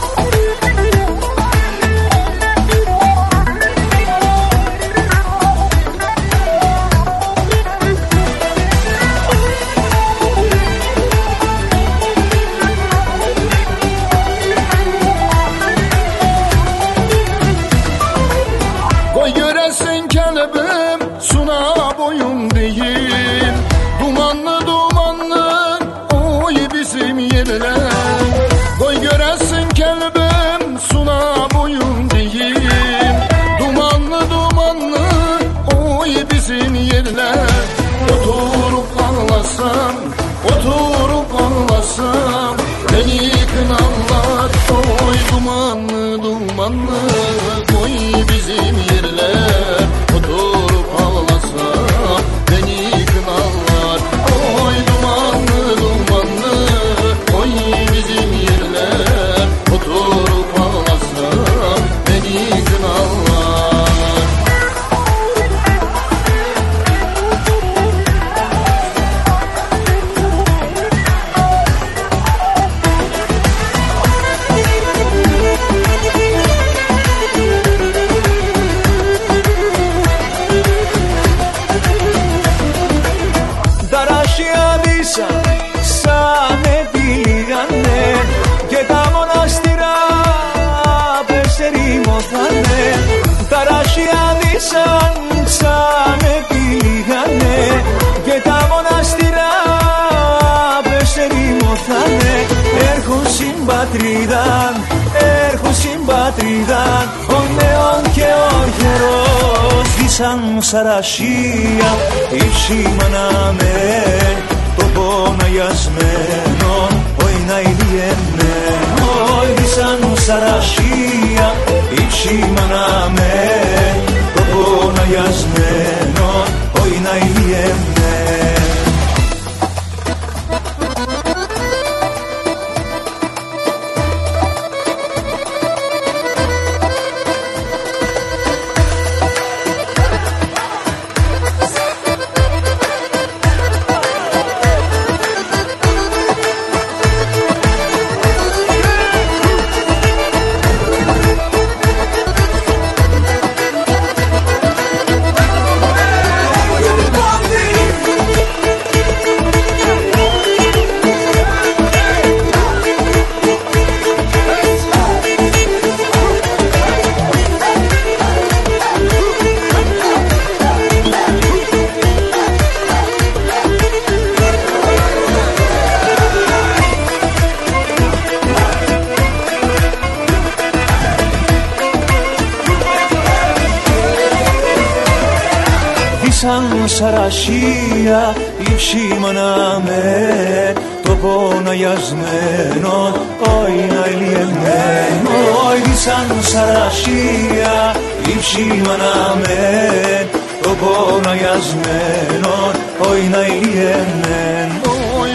Koy göresin kelbim suna boyun değil. Dumanlı dumanlı oy bizim yerler. Oturup ağlasam, oturup ağlasam beni kınarlar. Oy dumanlı dumanlı oy bizim yerler. Oturup ağlasam beni kınarlar. Oy dumanlı dumanlı oy bizim yerler, oturup ağlasam beni kınarlar. Ταράσια δίσα σαν επήγανε και τα μοναστηρά πες ερημωθάνε. Ταράσια δίσαν σαν επήγανε και τα μοναστηρά πες ερημωθάνε. Έρχουν συμπατρίδαν ο νέων και ο γερός δίσαν σαρασία υψήμαναμέν το ποναγιασμένον όι να ηλιεμένο δίσαν σαρασία υψήμαναμέν το ποναγιασμένον όι να ηλιεμένο. σαν σαρασία υψήμανα με το ποναγιασμένο όι να ηλιεμένο όι σαν σαρασία υψήμανα με το ποναγιασμένο όι να ηλιεμένο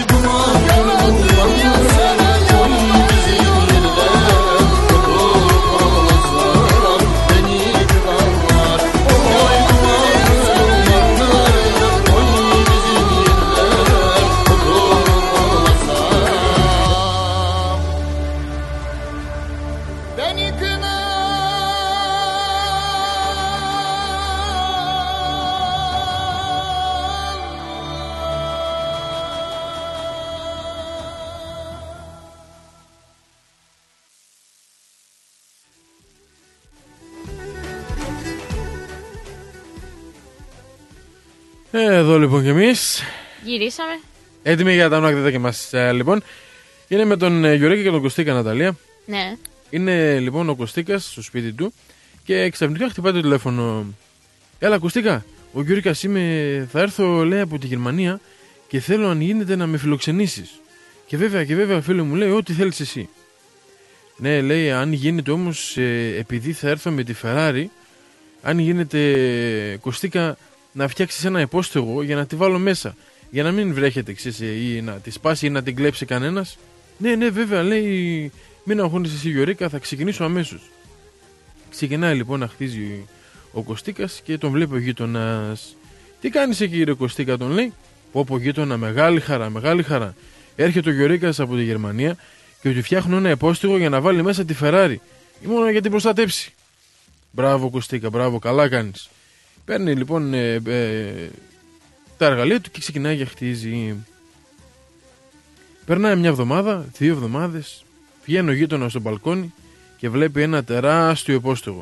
Εδώ λοιπόν και εμείς γυρίσαμε. έτοιμοι για τα ανάκτητα μας. Λοιπόν, είναι με τον Γιωρίκη και τον Κωστίκα, Ναταλία. Ναι. Είναι λοιπόν ο Κωστίκας στο σπίτι του και ξαφνικά χτυπάει το τηλέφωνο. Έλα Κωστίκα, ο Γιωρίκας είμαι, θα έρθω λέει από τη Γερμανία και θέλω αν γίνεται να με φιλοξενήσεις. Και βέβαια φίλο μου λέει ό,τι θέλεις εσύ. Ναι, λέει αν γίνεται όμως επειδή θα έρθω με τη Ferrari, αν γίνεται Κωστίκα να φτιάξεις ένα υπόστεγο για να τη βάλω μέσα, για να μην βρέχεται ή να τη σπάσει ή να την κλέψει κανένας. Ναι βέβαια, λέει, μην αγχώνεσαι εσύ Γιωρίκα, θα ξεκινήσω αμέσως. Ξεκινάει λοιπόν να χτίζει ο Κωστίκας και τον βλέπει ο γείτονας. Τι κάνεις εκεί ρε Κωστίκα, τον λέει. Πω γείτονα, μεγάλη χαρά. Έρχεται ο Γιωρίκας από τη Γερμανία και του φτιάχνουν ένα υπόστεγο για να βάλει μέσα τη Ferrari, μόνο για την προστατέψει. Μπράβο Κωστίκα, μπράβο, καλά κάνεις. Παίρνει λοιπόν τα εργαλεία του και ξεκινάει για χτίζει. Περνάει μια εβδομάδα, 2 εβδομάδες, βγαίνει ο γείτονας στο μπαλκόνι και βλέπει ένα τεράστιο υπόστεγο.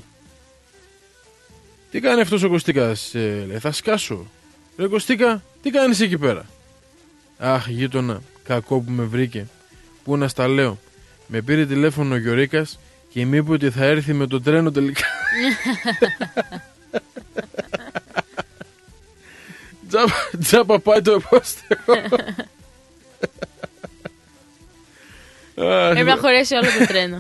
Τι κάνει αυτός ο Κωστίκας, λέει, θα σκάσω. Ρε Κωστίκα, τι κάνεις εκεί πέρα. Αχ γείτονα, κακό που με βρήκε. Πού να στα λέω. Με πήρε τηλέφωνο ο Γιωρίκας και μου είπε ότι θα έρθει με το τρένο τελικά. Τζάπα πάει το υπόστεγο. Πρέπει να χωρέσει όλο το τρένο.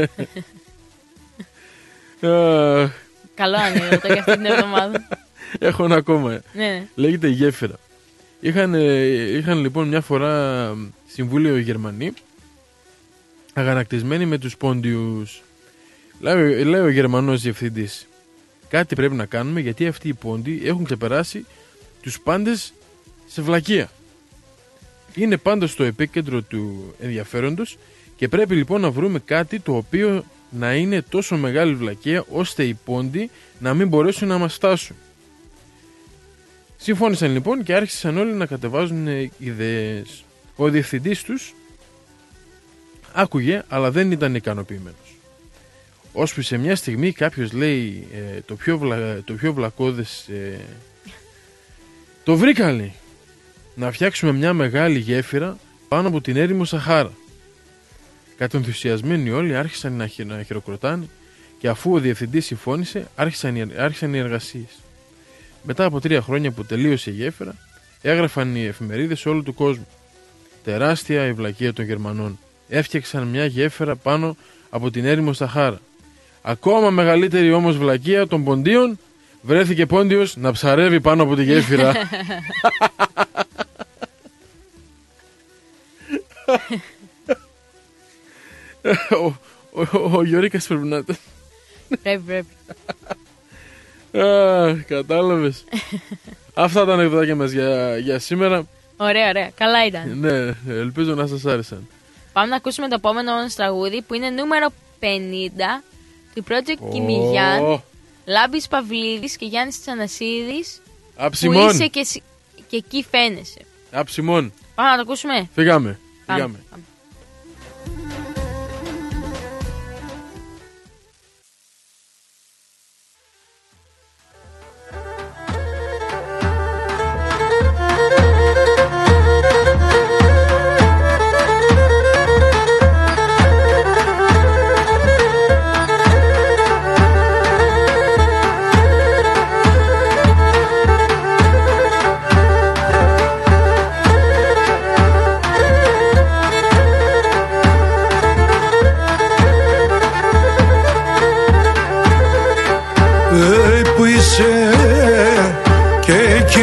Καλό ανέκδοτο για αυτή την εβδομάδα. Έχω ένα ακόμα. Ναι. Λέγεται γέφυρα. Είχαν λοιπόν μια φορά συμβούλιο οι Γερμανοί, αγανακτισμένοι με τους πόντιους. Λέει ο Γερμανός διευθυντής, κάτι πρέπει να κάνουμε γιατί αυτοί οι πόντιοι έχουν ξεπεράσει τους πάντες σε βλακεία. Είναι πάντως στο επίκεντρο του ενδιαφέροντος και πρέπει λοιπόν να βρούμε κάτι το οποίο να είναι τόσο μεγάλη βλακεία ώστε οι πόντιοι να μην μπορέσουν να μας φτάσουν. Συμφώνησαν λοιπόν και άρχισαν όλοι να κατεβάζουν ιδέες. Ο διευθυντής τους άκουγε αλλά δεν ήταν ικανοποιημένος. Ώσπου σε μια στιγμή κάποιος λέει το πιο βλακώδες το βρήκα λέει. Να φτιάξουμε μια μεγάλη γέφυρα πάνω από την έρημο Σαχάρα. Κατενθουσιασμένοι όλοι άρχισαν να χειροκροτάνε και αφού ο διευθυντής συμφώνησε άρχισαν οι εργασίες. Μετά από 3 χρόνια που τελείωσε η γέφυρα έγραφαν οι εφημερίδες όλου του κόσμου. Τεράστια η βλακεία των Γερμανών. Έφτιαξαν μια γέφυρα πάνω από την έρημο Σαχάρα. Ακόμα μεγαλύτερη όμως βλακεία των ποντίων, βρέθηκε πόντιος να ψαρεύει πάνω από τη γέφυρα. Ο Γιωρίκας πρέπει να... Πρέπει. Κατάλαβες. Αυτά τα ανεκδοτάκια μας για σήμερα. Ωραία. Καλά ήταν. Ναι, ελπίζω να σας άρεσαν. Πάμε να ακούσουμε το επόμενο μας τραγούδι που είναι νούμερο 50 του Project Κιμιλιάν, Λάμπης Παυλίδης και Γιάννης Τσανασίδης. Αψιμών. Που είσαι και εκεί φαίνεσαι. Αψιμών. Πάμε να το ακούσουμε. Φύγαμε. Πάμε.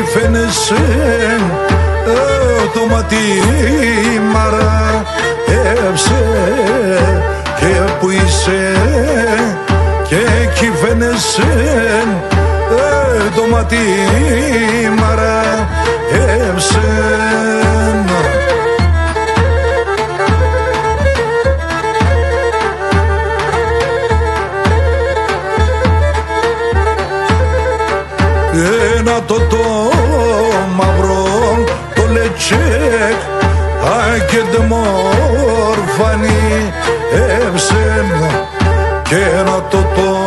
φαίνεσαι το μάτι μαραίψε και που είσαι και εκεί φαίνεσαι το μάτι μαραίψε. Ένα το μαύρο το λετσέκ και δε μορφανή έψεν και ένα το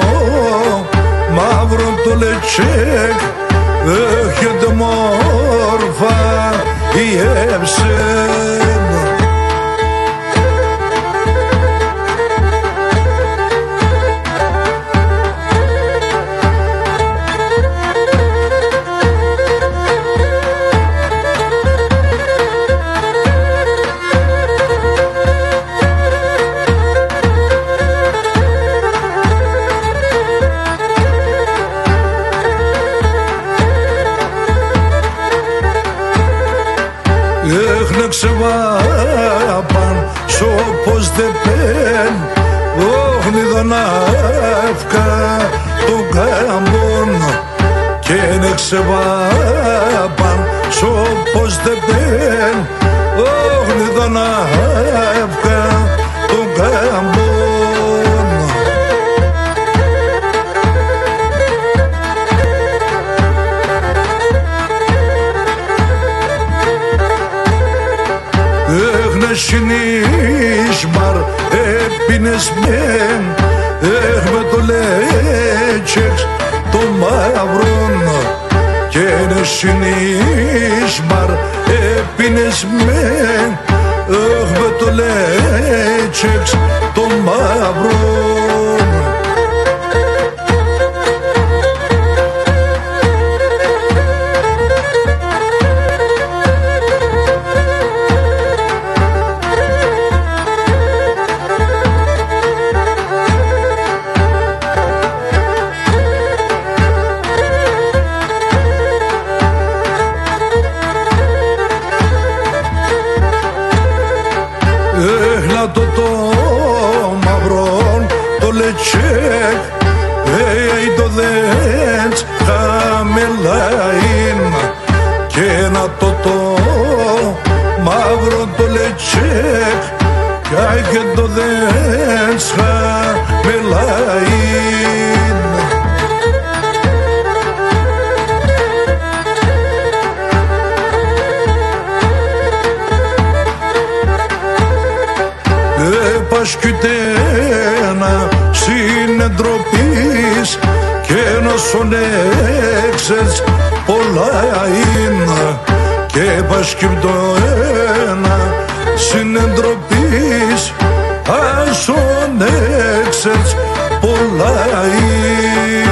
μαύρο το λετσέκ και δε μορφανή έψεν. Ξεβάπαν σώπος δε πέν όχνιδα να ευκά τον κάμπον και ναι ξεβάπαν σώπος δε πέν όχνιδα να ευκά τον κάμπον. Συνίσμαρ έπινες μεν με το λέτσεξ το μαύρον και είναι συνίσμαρ έπινες μεν με το λέτσεξ το μαύρον. Το μαυρόν το λετσέκ το δέντς χαμελάιν και ένα το μαύρο το λετσέκ και το δέντς χαμελάιν. Πασκουτένα συνεντροπής και νόσον έξες πολλά είναι και πασκουτένα συνεντροπής άσον έξες πολλά είναι.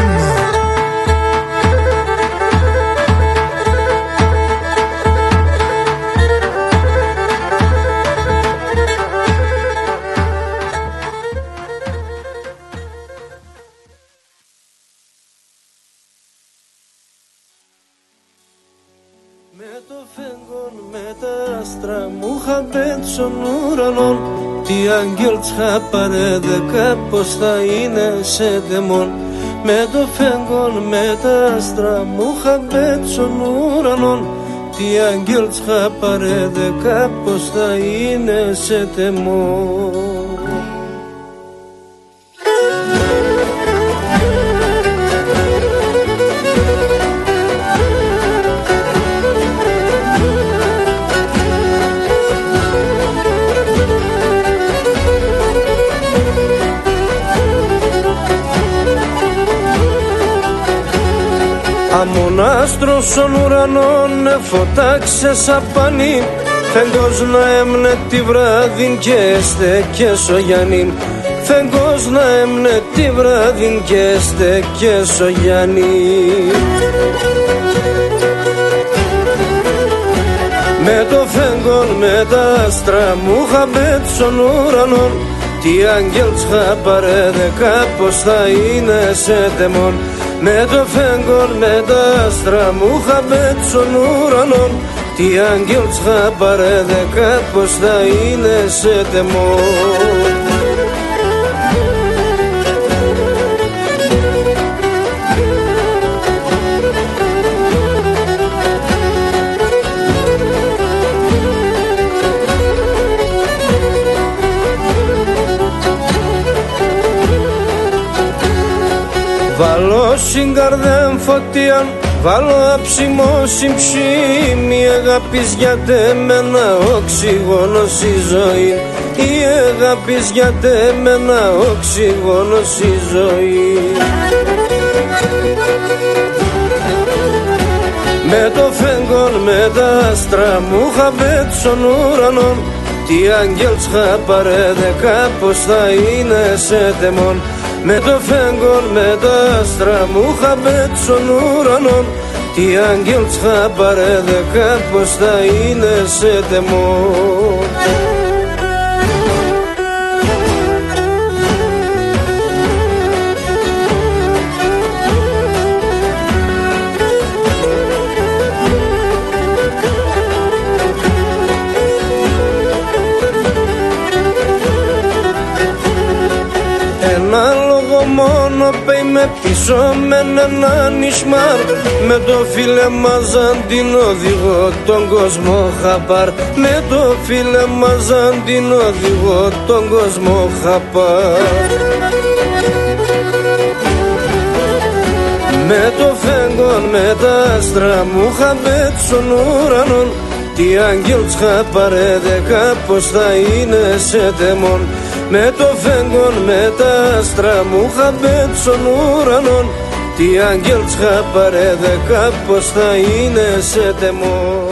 Τι άγγελ τσχάπαρε δεκα πως θα είναι σε δαιμόν. Με το φέγγον με τα άστρα μου χαμπέ στον ουρανόν. Τι άγγελ τσχάπαρε δεκα πως θα είναι σε δαιμόν. Αμον άστρο στον ουρανόν φωτάξε σαν πανί, φεγγός να έμνε τη βράδυν και στέκες ο Γιάννην. Φεγγός να έμνε τη βράδυν και στέκες ο Γιάννην. Με το φεγγόν με τα άστρα μου χαμπέ στον ουρανόν. Τι άγγελ τσχάπαρε δεκα πως θα είναι σε δαιμόν. με το φεγγόν με τα άστρα μου χαμπέ των ουρανών. Τι άγγελς θα παρέδεκα πως θα είναι σε τεμό. Βάλω συγκαρδέμ φωτίαν, βάλω αψιμό συμψήμι. Η αγάπης για τεμένα οξυγόνος η ζωή. Η αγάπης για τεμένα οξυγόνος η ζωή. Με το φεγγόν με τα άστρα μου χαμπέ των ουρανών. Τι άγγελς θα παρέδεκα πως θα είναι σε τεμόν. Με το φεγγόν με τα άστρα μου χαμπέ των ουρανών. Τι άγγελς θα παρέδεκα πως θα είναι σε τεμόν. Μόνο πέι με πίσω με έναν νησμάρ. Με το φίλε μαζαντίν οδηγώ τον κόσμο χαπάρ. Με το φίλε μαζαντίν οδηγώ τον κόσμο χαπάρ. Με το φεγγόν με τα άστρα μου χαμπέ των ουρανών. Τι άγγελς θα παρέδεκα πως θα είναι σε τεμόν. Με το φεγγόν με τα άστρα μου χαμπέ των ουρανών. Τι άγγελς θα παρέδεκα πως θα είναι σε τεμόν.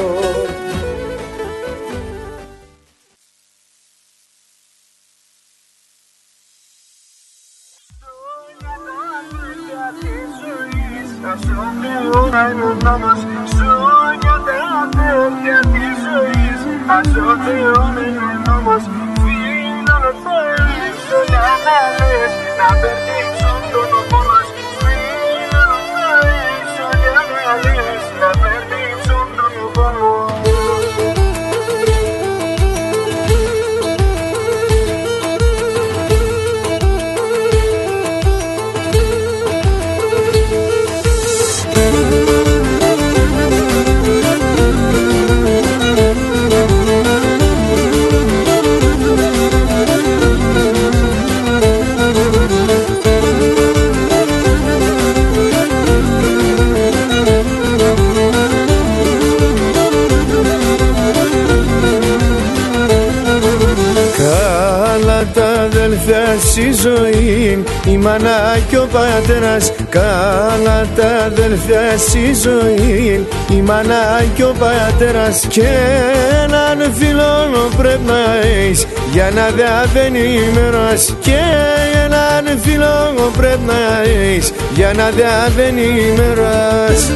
Στη ζωή η μάνα και ο πατέρας. Καλά τα αδελφιά στη ζωή η μάνα και ο πατέρας. Και έναν φίλο πρέπει να έχεις για να διαβαίνει η μέρας. Και έναν φίλο πρέπει να έχεις για να διαβαίνει η μέρας.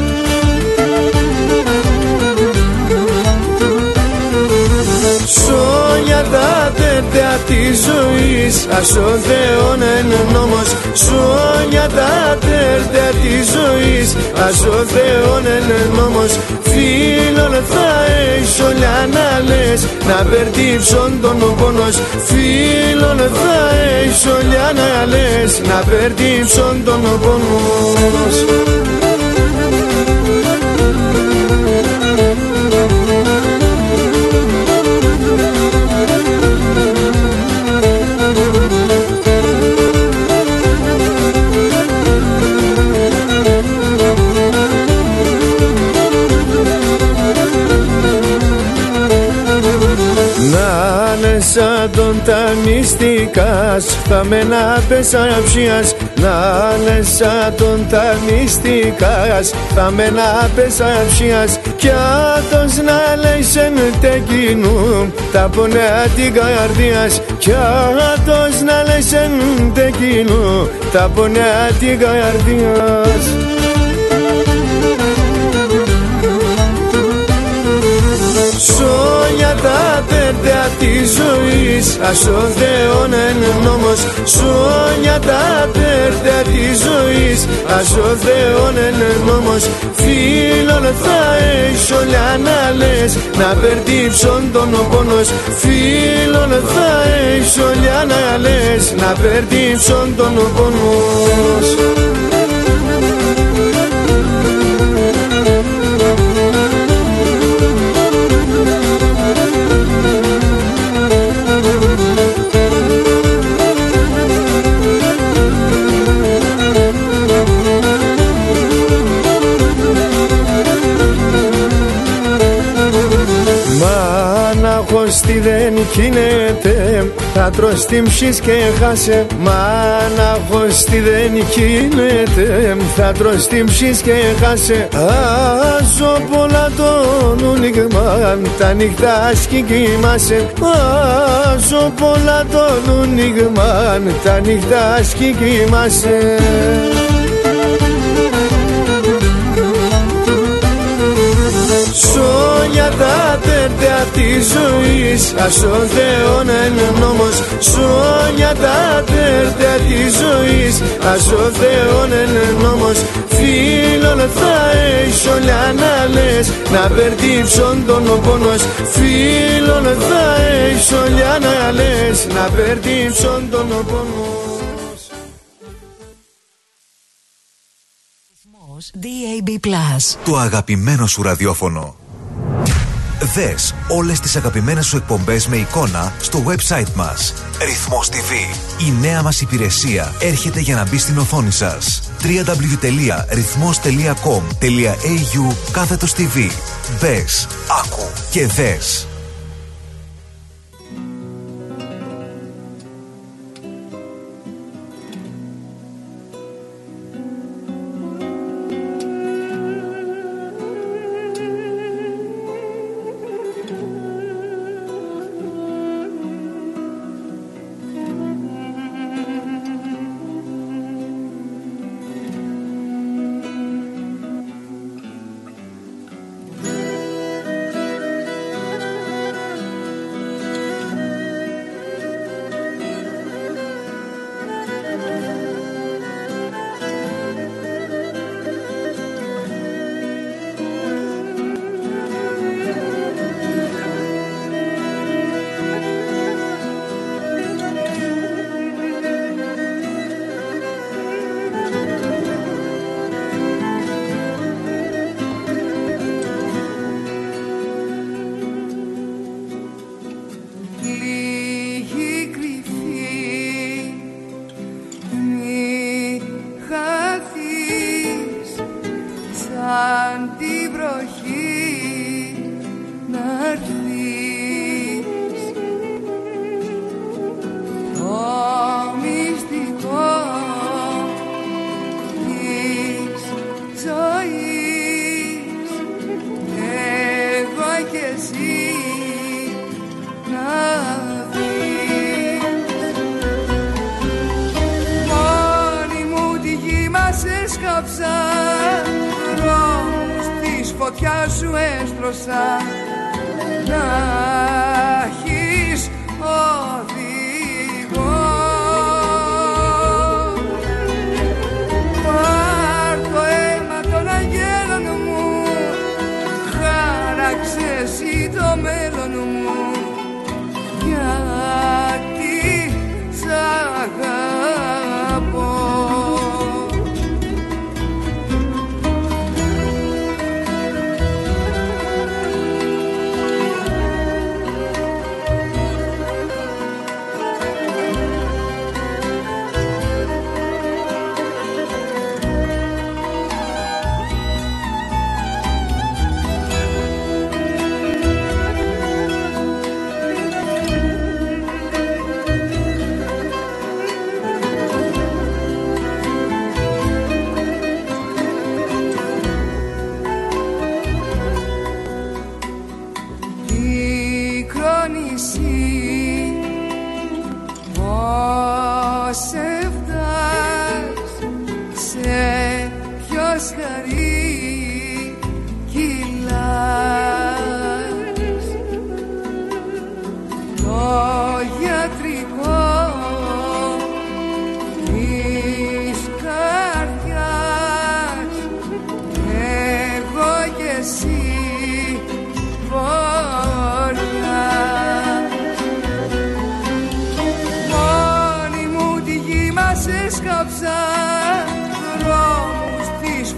Σόνια τα τέτοια της ζωής, ας ο Θεόν εν νόμος. Σόνια τα τέτοια της ζωής, ας ο Θεόν εν νόμος. Φίλων θα έχεις όλα να λες, να περτύψουν τον πόνος. Φίλων θα έχεις όλα να λες, να περτύψουν τον πόνος. Σαν τον τα μυστικάς, θα με να πέσα ψιάς. Να λες σαν τον τα μυστικάς, θα με να πέσα ψιάς. Κι άτος να λέει εν τεκίνου, τα πονέα την καρδιάς. Κι άτος να λέει εν τεκίνου, τα πονέα την καρδιάς. Σόνια τα τέρτια της ζωής, ας ο Θεόν εν νόμος. Σόνια τα τέρτια της ζωής, ας ο Θεόν εν νόμος. Φίλων θα έχεις όλα να λες, να περτύψον τον πόνος. Φίλων θα έχεις όλα να λες, να περτύψον τον πόνος. Τι δεν κινείται, θα τρως την ψεις και χάσε. Μάναχος τι δεν κινείται, θα τρως την ψεις και χάσε. Άζω πολλά τον ουνίγμαν, τα νύχτα σκι κοιμάσαι. Άζω πολλά τον ουνίγμαν, τα νύχτα σκι κοιμάσαι. Σόνια τα τέρτια της ζωής, ας ο Θεόν εν νόμος. Σόνια τα τέρτια της ζωής, ας ο Θεόν εν νόμος. Φίλων θα έχεις όλα να λες, να περτύψον τον πόνος. Φίλων θα έχεις όλα να λες, να περτύψον τον πόνος. DAB+. Το αγαπημένο σου ραδιόφωνο. Δες όλες τις αγαπημένες σου εκπομπές με εικόνα στο website μας. Ρυθμός TV. Η νέα μας υπηρεσία έρχεται για να μπει στην οθόνη σας. www.rythmos.com.au/TV. Μπες, άκου και δες.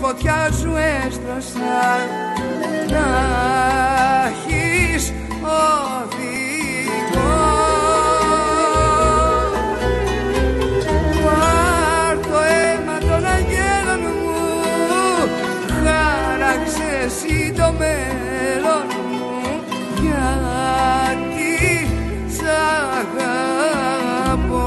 φωτιά σου έστρωσα να έχεις οδηγό. Πάρ' το αίμα των αγγέλων μου, χάραξε εσύ το μέλλον μου, γιατί σ' αγαπώ.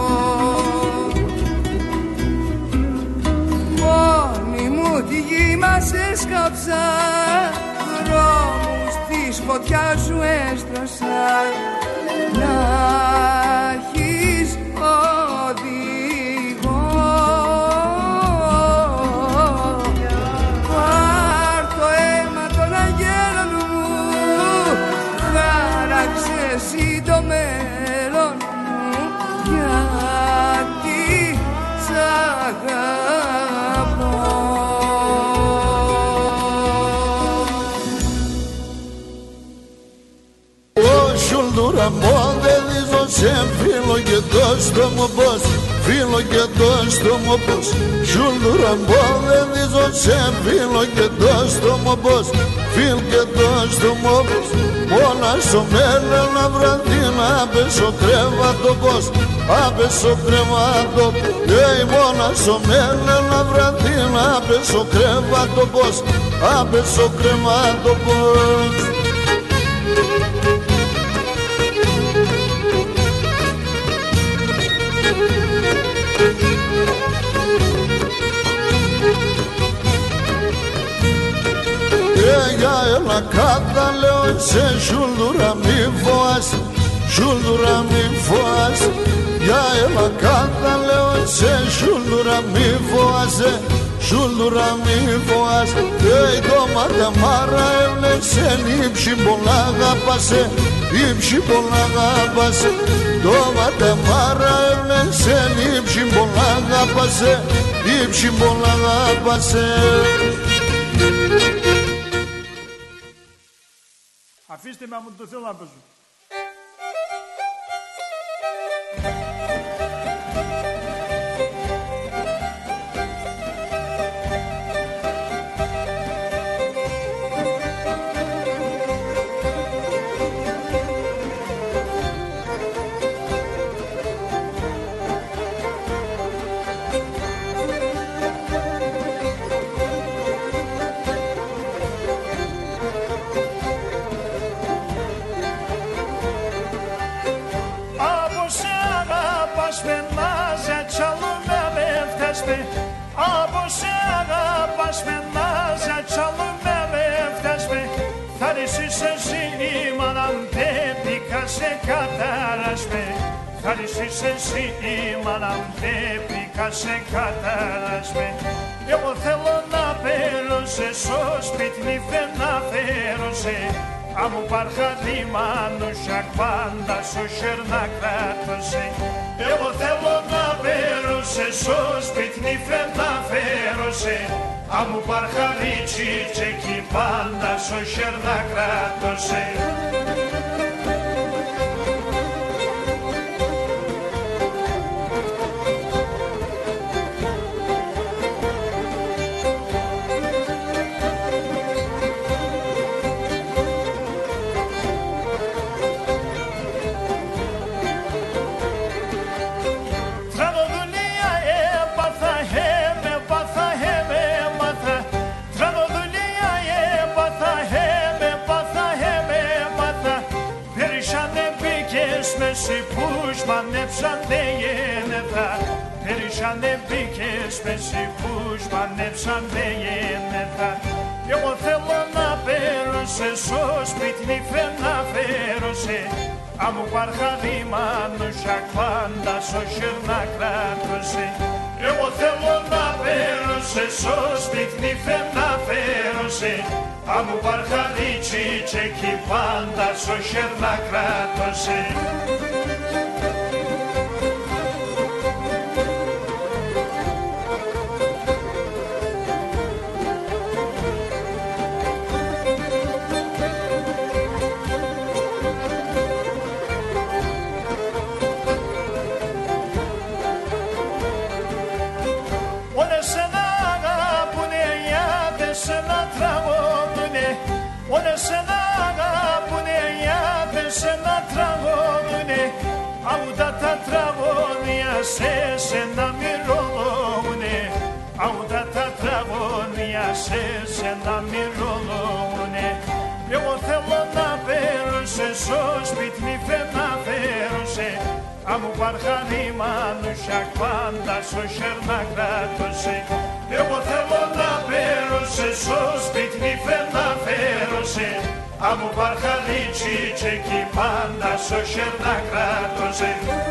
Μόνη μου τη γη μας έσκαψα, δρόμους της φωτιάς σου έστρωσα να έχεις οδηγό. Πάρ' το αίμα των αγγέλων μου, χάραξε εσύ το μέλλον μου, γιατί σ' αγαπώ. Ραμόν δεν δίζω σε φίλο και το στόμο πως, φίλο και το στόμο πως. Σουλ Ραμόν δεν δίζω σε φίλο και το στόμο πως, φίλ και το στόμο πως. Μόνα στο μέλλον να βραδύ να πέσω κρέβατο πως, άπεσω κρέβατο πως. Μόνα στο μέλλον να βραδύ να πέσω κρέβατο πως, άπεσω κρέβατο πως. Για έλα κάτα λέω σε σουλδούρα μη φοάσαι, σουλδούρα μη φοάσαι. Για έλα κάτα λέω σε σουλδούρα μη φοάσαι, σουλδούρα μη φοάσαι. Το ματεμάρα έβλεψεν ύψη πολλά αγάπασε, ύψη πολλά αγάπασε. Το ματεμάρα έβλεψεν ύψη πολλά αγάπασε, ύψη πολλά αγάπασε. Αφήστε με, το θέλω να παίζω. Από σε αγαπάς με νάζα τσαλούμε με φτάς με. Θα ρίσεις εσύ μάναν τέπικα σε κατάρας με. Θα ρίσεις εσύ μάναν τέπικα σε κατάρας με. Εγώ θέλω να φέρω σε στο σπίτι νύφε να φέρω σε. Άμου παρχαλή μάνουσακ πάντα στο χέρνα κράτωσε. Εγώ θέλω να φέρω σε στο σπίτι νύφε να φέρω σε. Άμου παρχαλή τσίτσεκι πάντα στο χέρνα κράτωσε. Μανέψανε γενεθά, περίσανε μπήκες με σιπούς, μανέψανε γενεθά. Εγώ θέλω να φέρω σε στο σπίτι νύφε να φέρω σε. Άμου παρχαλή μάνουσακ πάντα στο χέρνα κράτωσε. Εγώ θέλω να φέρω σε στο σπίτι νύφε να φέρω σε. Άμου παρχαλή τσίτσεκι πάντα στο χέρνα κράτωσε. Όλες σε αγαπουνε οι εσένα τραγώνουνε, όλες σένα αγαπούνε, οι άντρες σένα τραγώνουνε, αούτα τα τραγώνια σε σένα μυρολόγουνε, αούτα τα τραγώνια σε σένα μυρολόγουνε. Εγώ θέλω να φέρωσε, στο σπίτι μη να φέρωσε, αμού παρχάνει μάνουσιακ πάντα στο χέρνα κράτωσε. Εγώ θέλω να φέρωσε, στο σπίτι μη να φέρωσε, αμού παρχάνει τσίτσεκι πάντα στο χέρνα κράτωσε.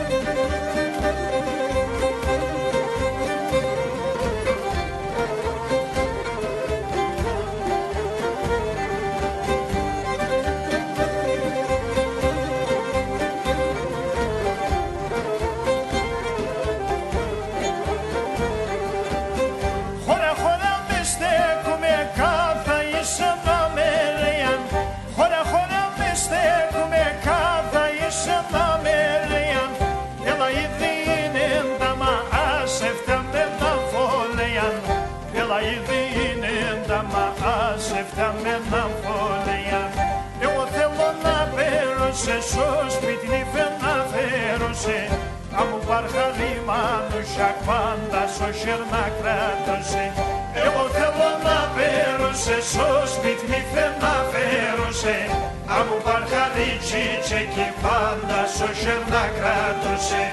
Εγώ θέλω να φέρωσε, στο σπίτι νύφε να φέρωσε, αμού παρχαλή μάνουσιακ πάντα στο χέρνα κράτωσε. Εγώ θέλω να φέρωσε, στο σπίτι νύφε να φέρωσε, αμού παρχαλή τσίτσεκι πάντα στο χέρνα κράτωσε.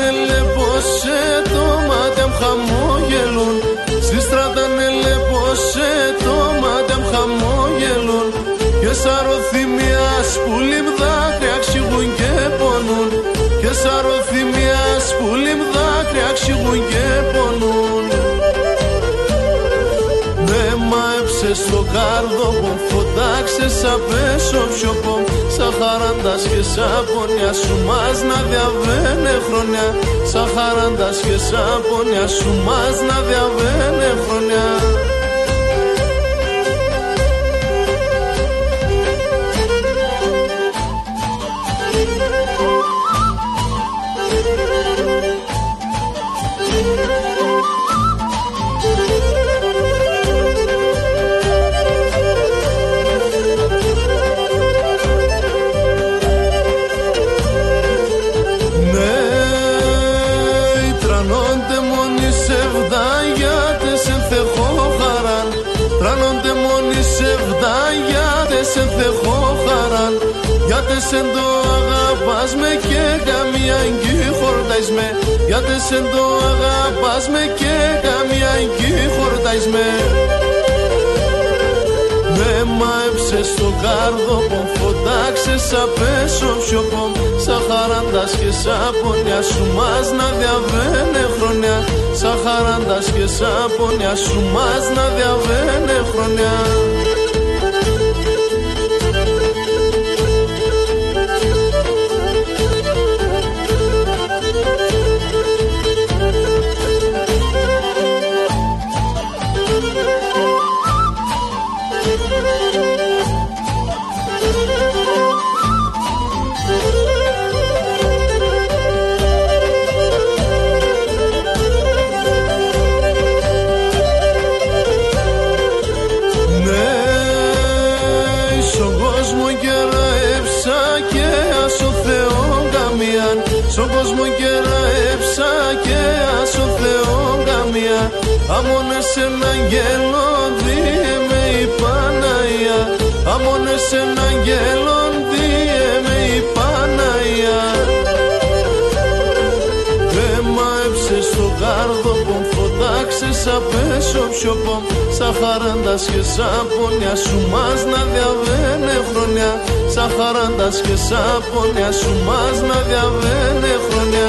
λεπώσε το μάτια μου χαμόγελουν. Στη στράτα λεπώσε το μάτια μου χαμόγελουν. Και σαροθυμιάς που λιμδάκρια ξηγούν και πονούν. Και σαροθυμιάς που λιμδάκρια ξηγούν και πονούν. Με μάεψες στο κάρδο, φωτάξες σαν πέσω πιοπό. Σαν χαράντας και σαν πονιά σου μας να διαβαίνε χρονιά. Σαν χαράντας και σαν πονιά σου μας να διαβαίνε χρονιά. Γιατί σεν το αγαπάς με και καμία εγκύ χορτάεις με. Γιατί σεν το αγαπάς με και καμία εγκύ χορτάεις με. Με μάεψες στο κάρδο, φωτάξες σαν πέσω πιοπό. Σαν χαράντας και σαν πονιά σου μας να διαβαίνε χρονιά. Σαν χαράντας και σαν πονιά σου μας να διαβαίνε χρονιά. Στον κόσμο κεραέψα και ας ο Θεόν καμία. Αμόνες ένα αγγέλο διέ με η Παναία. Αμόνες ένα αγγέλο διέ με η Παναία. Δεν μάεψες στο κάρδο πον φωτάξες σαν πέσω πιοπό. Σαν χαράντας και σαν πονιά σου μας να διαβαίνε χρονιά. Σαν χαράντας και σαν πονιά σου μας να διαβαίνε χρονιά.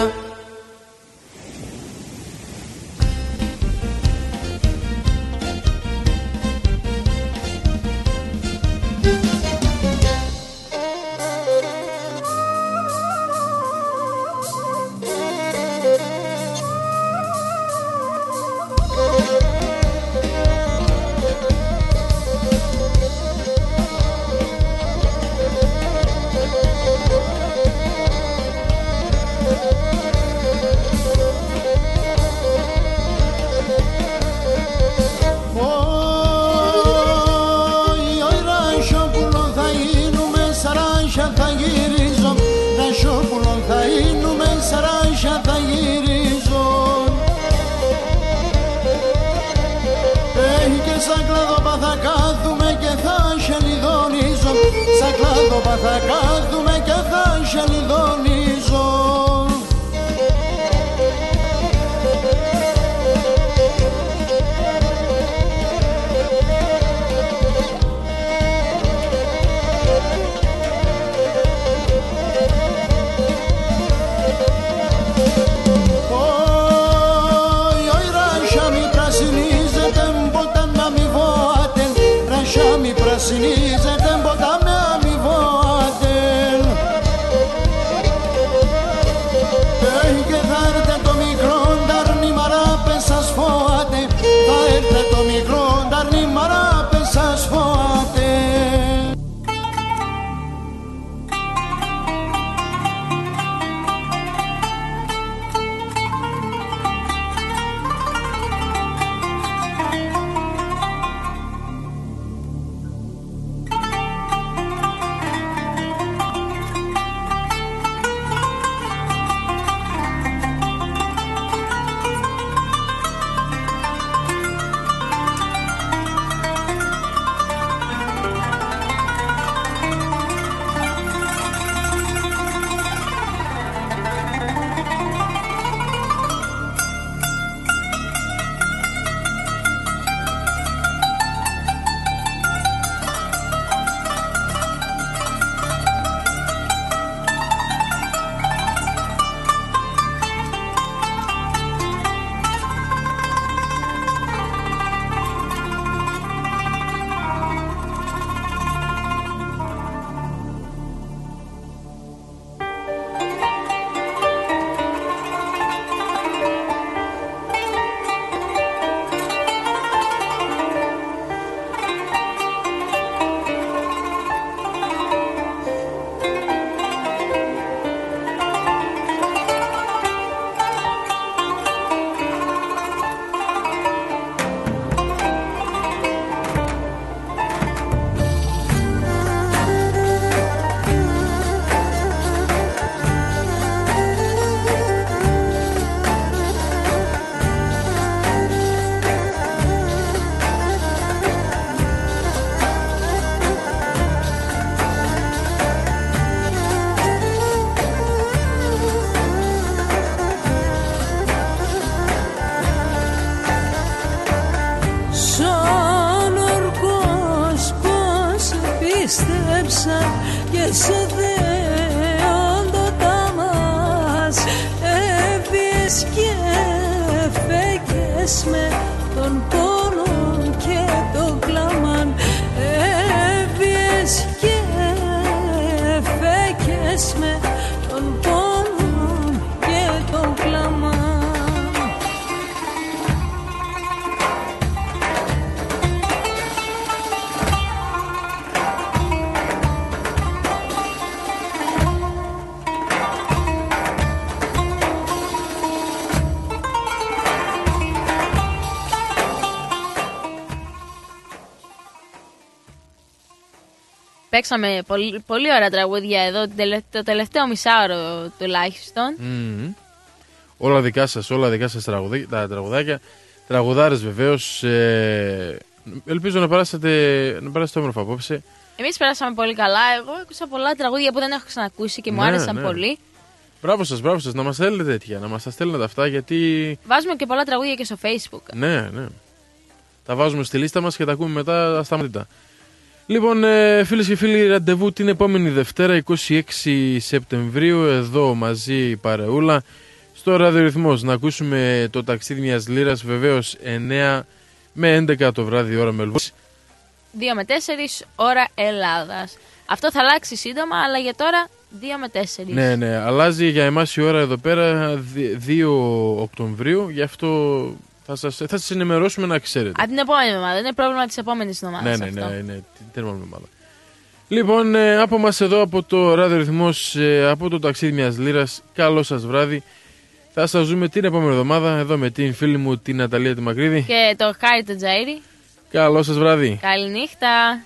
Θα κάθουμε και θα σελιδονίζω. Oi, ράσια μη πρασινίζετε, ποτέ να μη βοάτε. Ράσια μη πρασινίζετε, ποτέ να μη βοάτε. φέγγες με τον πόνο και το κλάμαν. Έβγες και φέγγες με τον πόνο και το κλάμαν. Παίξαμε πολύ ωραία τραγούδια εδώ το τελευταίο μισάωρο τουλάχιστον. Όλα δικά σας τα τραγουδάκια. Τραγουδάρες βεβαίως. Ελπίζω να περάσετε όμορφα απόψε. Εμείς περάσαμε πολύ καλά. Εγώ άκουσα πολλά τραγούδια που δεν έχω ξανακούσει και μου άρεσαν πολύ. Μπράβο σας, να μας στέλνετε τέτοια, να μας τα στέλνετε αυτά, γιατί βάζουμε και πολλά τραγούδια και στο Facebook. Ναι. Τα βάζουμε στη λίστα μας και τα ακούμε μετά ασταματητά. Λοιπόν, φίλες και φίλοι, ραντεβού την επόμενη Δευτέρα, 26 Σεπτεμβρίου, εδώ μαζί η παρεούλα, στο Ραδιορυθμός. Να ακούσουμε το ταξίδι μιας λύρας, βεβαίως 9 με 11 το βράδυ ώρα Μελβούρνης. 2 με 4 ώρα Ελλάδας. Αυτό θα αλλάξει σύντομα, αλλά για τώρα 2 με 4. Ναι, αλλάζει για εμάς η ώρα εδώ πέρα 2 Οκτωβρίου, γι' αυτό θα σας ενημερώσουμε να ξέρετε. Από την επόμενη εβδομάδα, είναι πρόβλημα της επόμενης εβδομάδας. Ναι, την επόμενη εβδομάδα. Λοιπόν, από μας εδώ από το Ραδιορυθμός, από το ταξίδι μιας λύρας, καλό σας βράδυ. Θα σας δούμε την επόμενη εβδομάδα εδώ με την φίλη μου την Ναταλία τη Μακρύδη και το Χάρη το Τζαΐρη. Καλό σας βράδυ. Καληνύχτα.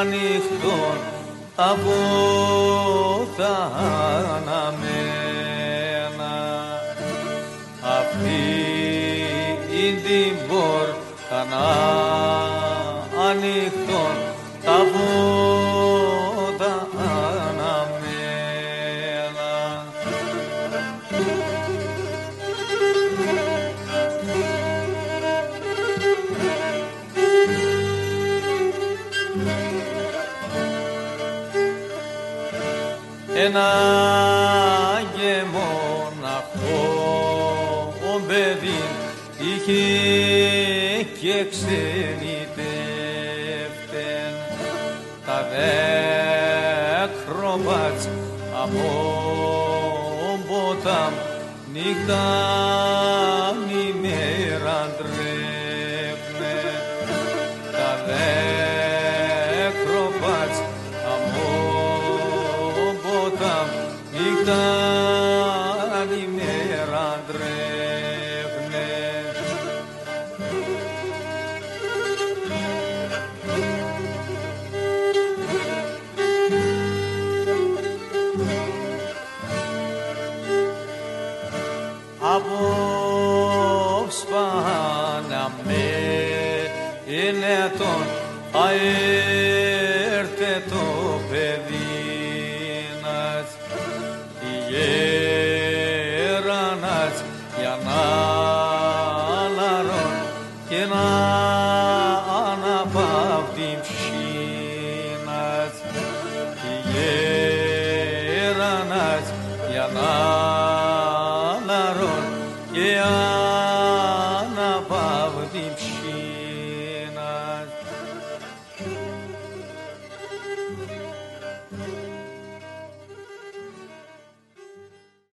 Από θα αναμένω ένα και μοναχό παιδί είχε και ξενιτεύτεν τα δέκροπατς από ποτάμ νύχτα ημέρα τρέφνε τα δέκροπατς από ποτάμ νύχτα ημέρα τρέφνε. Απόσπαναμε είναι τον αέρτε το παιδίνας η γέρανας για να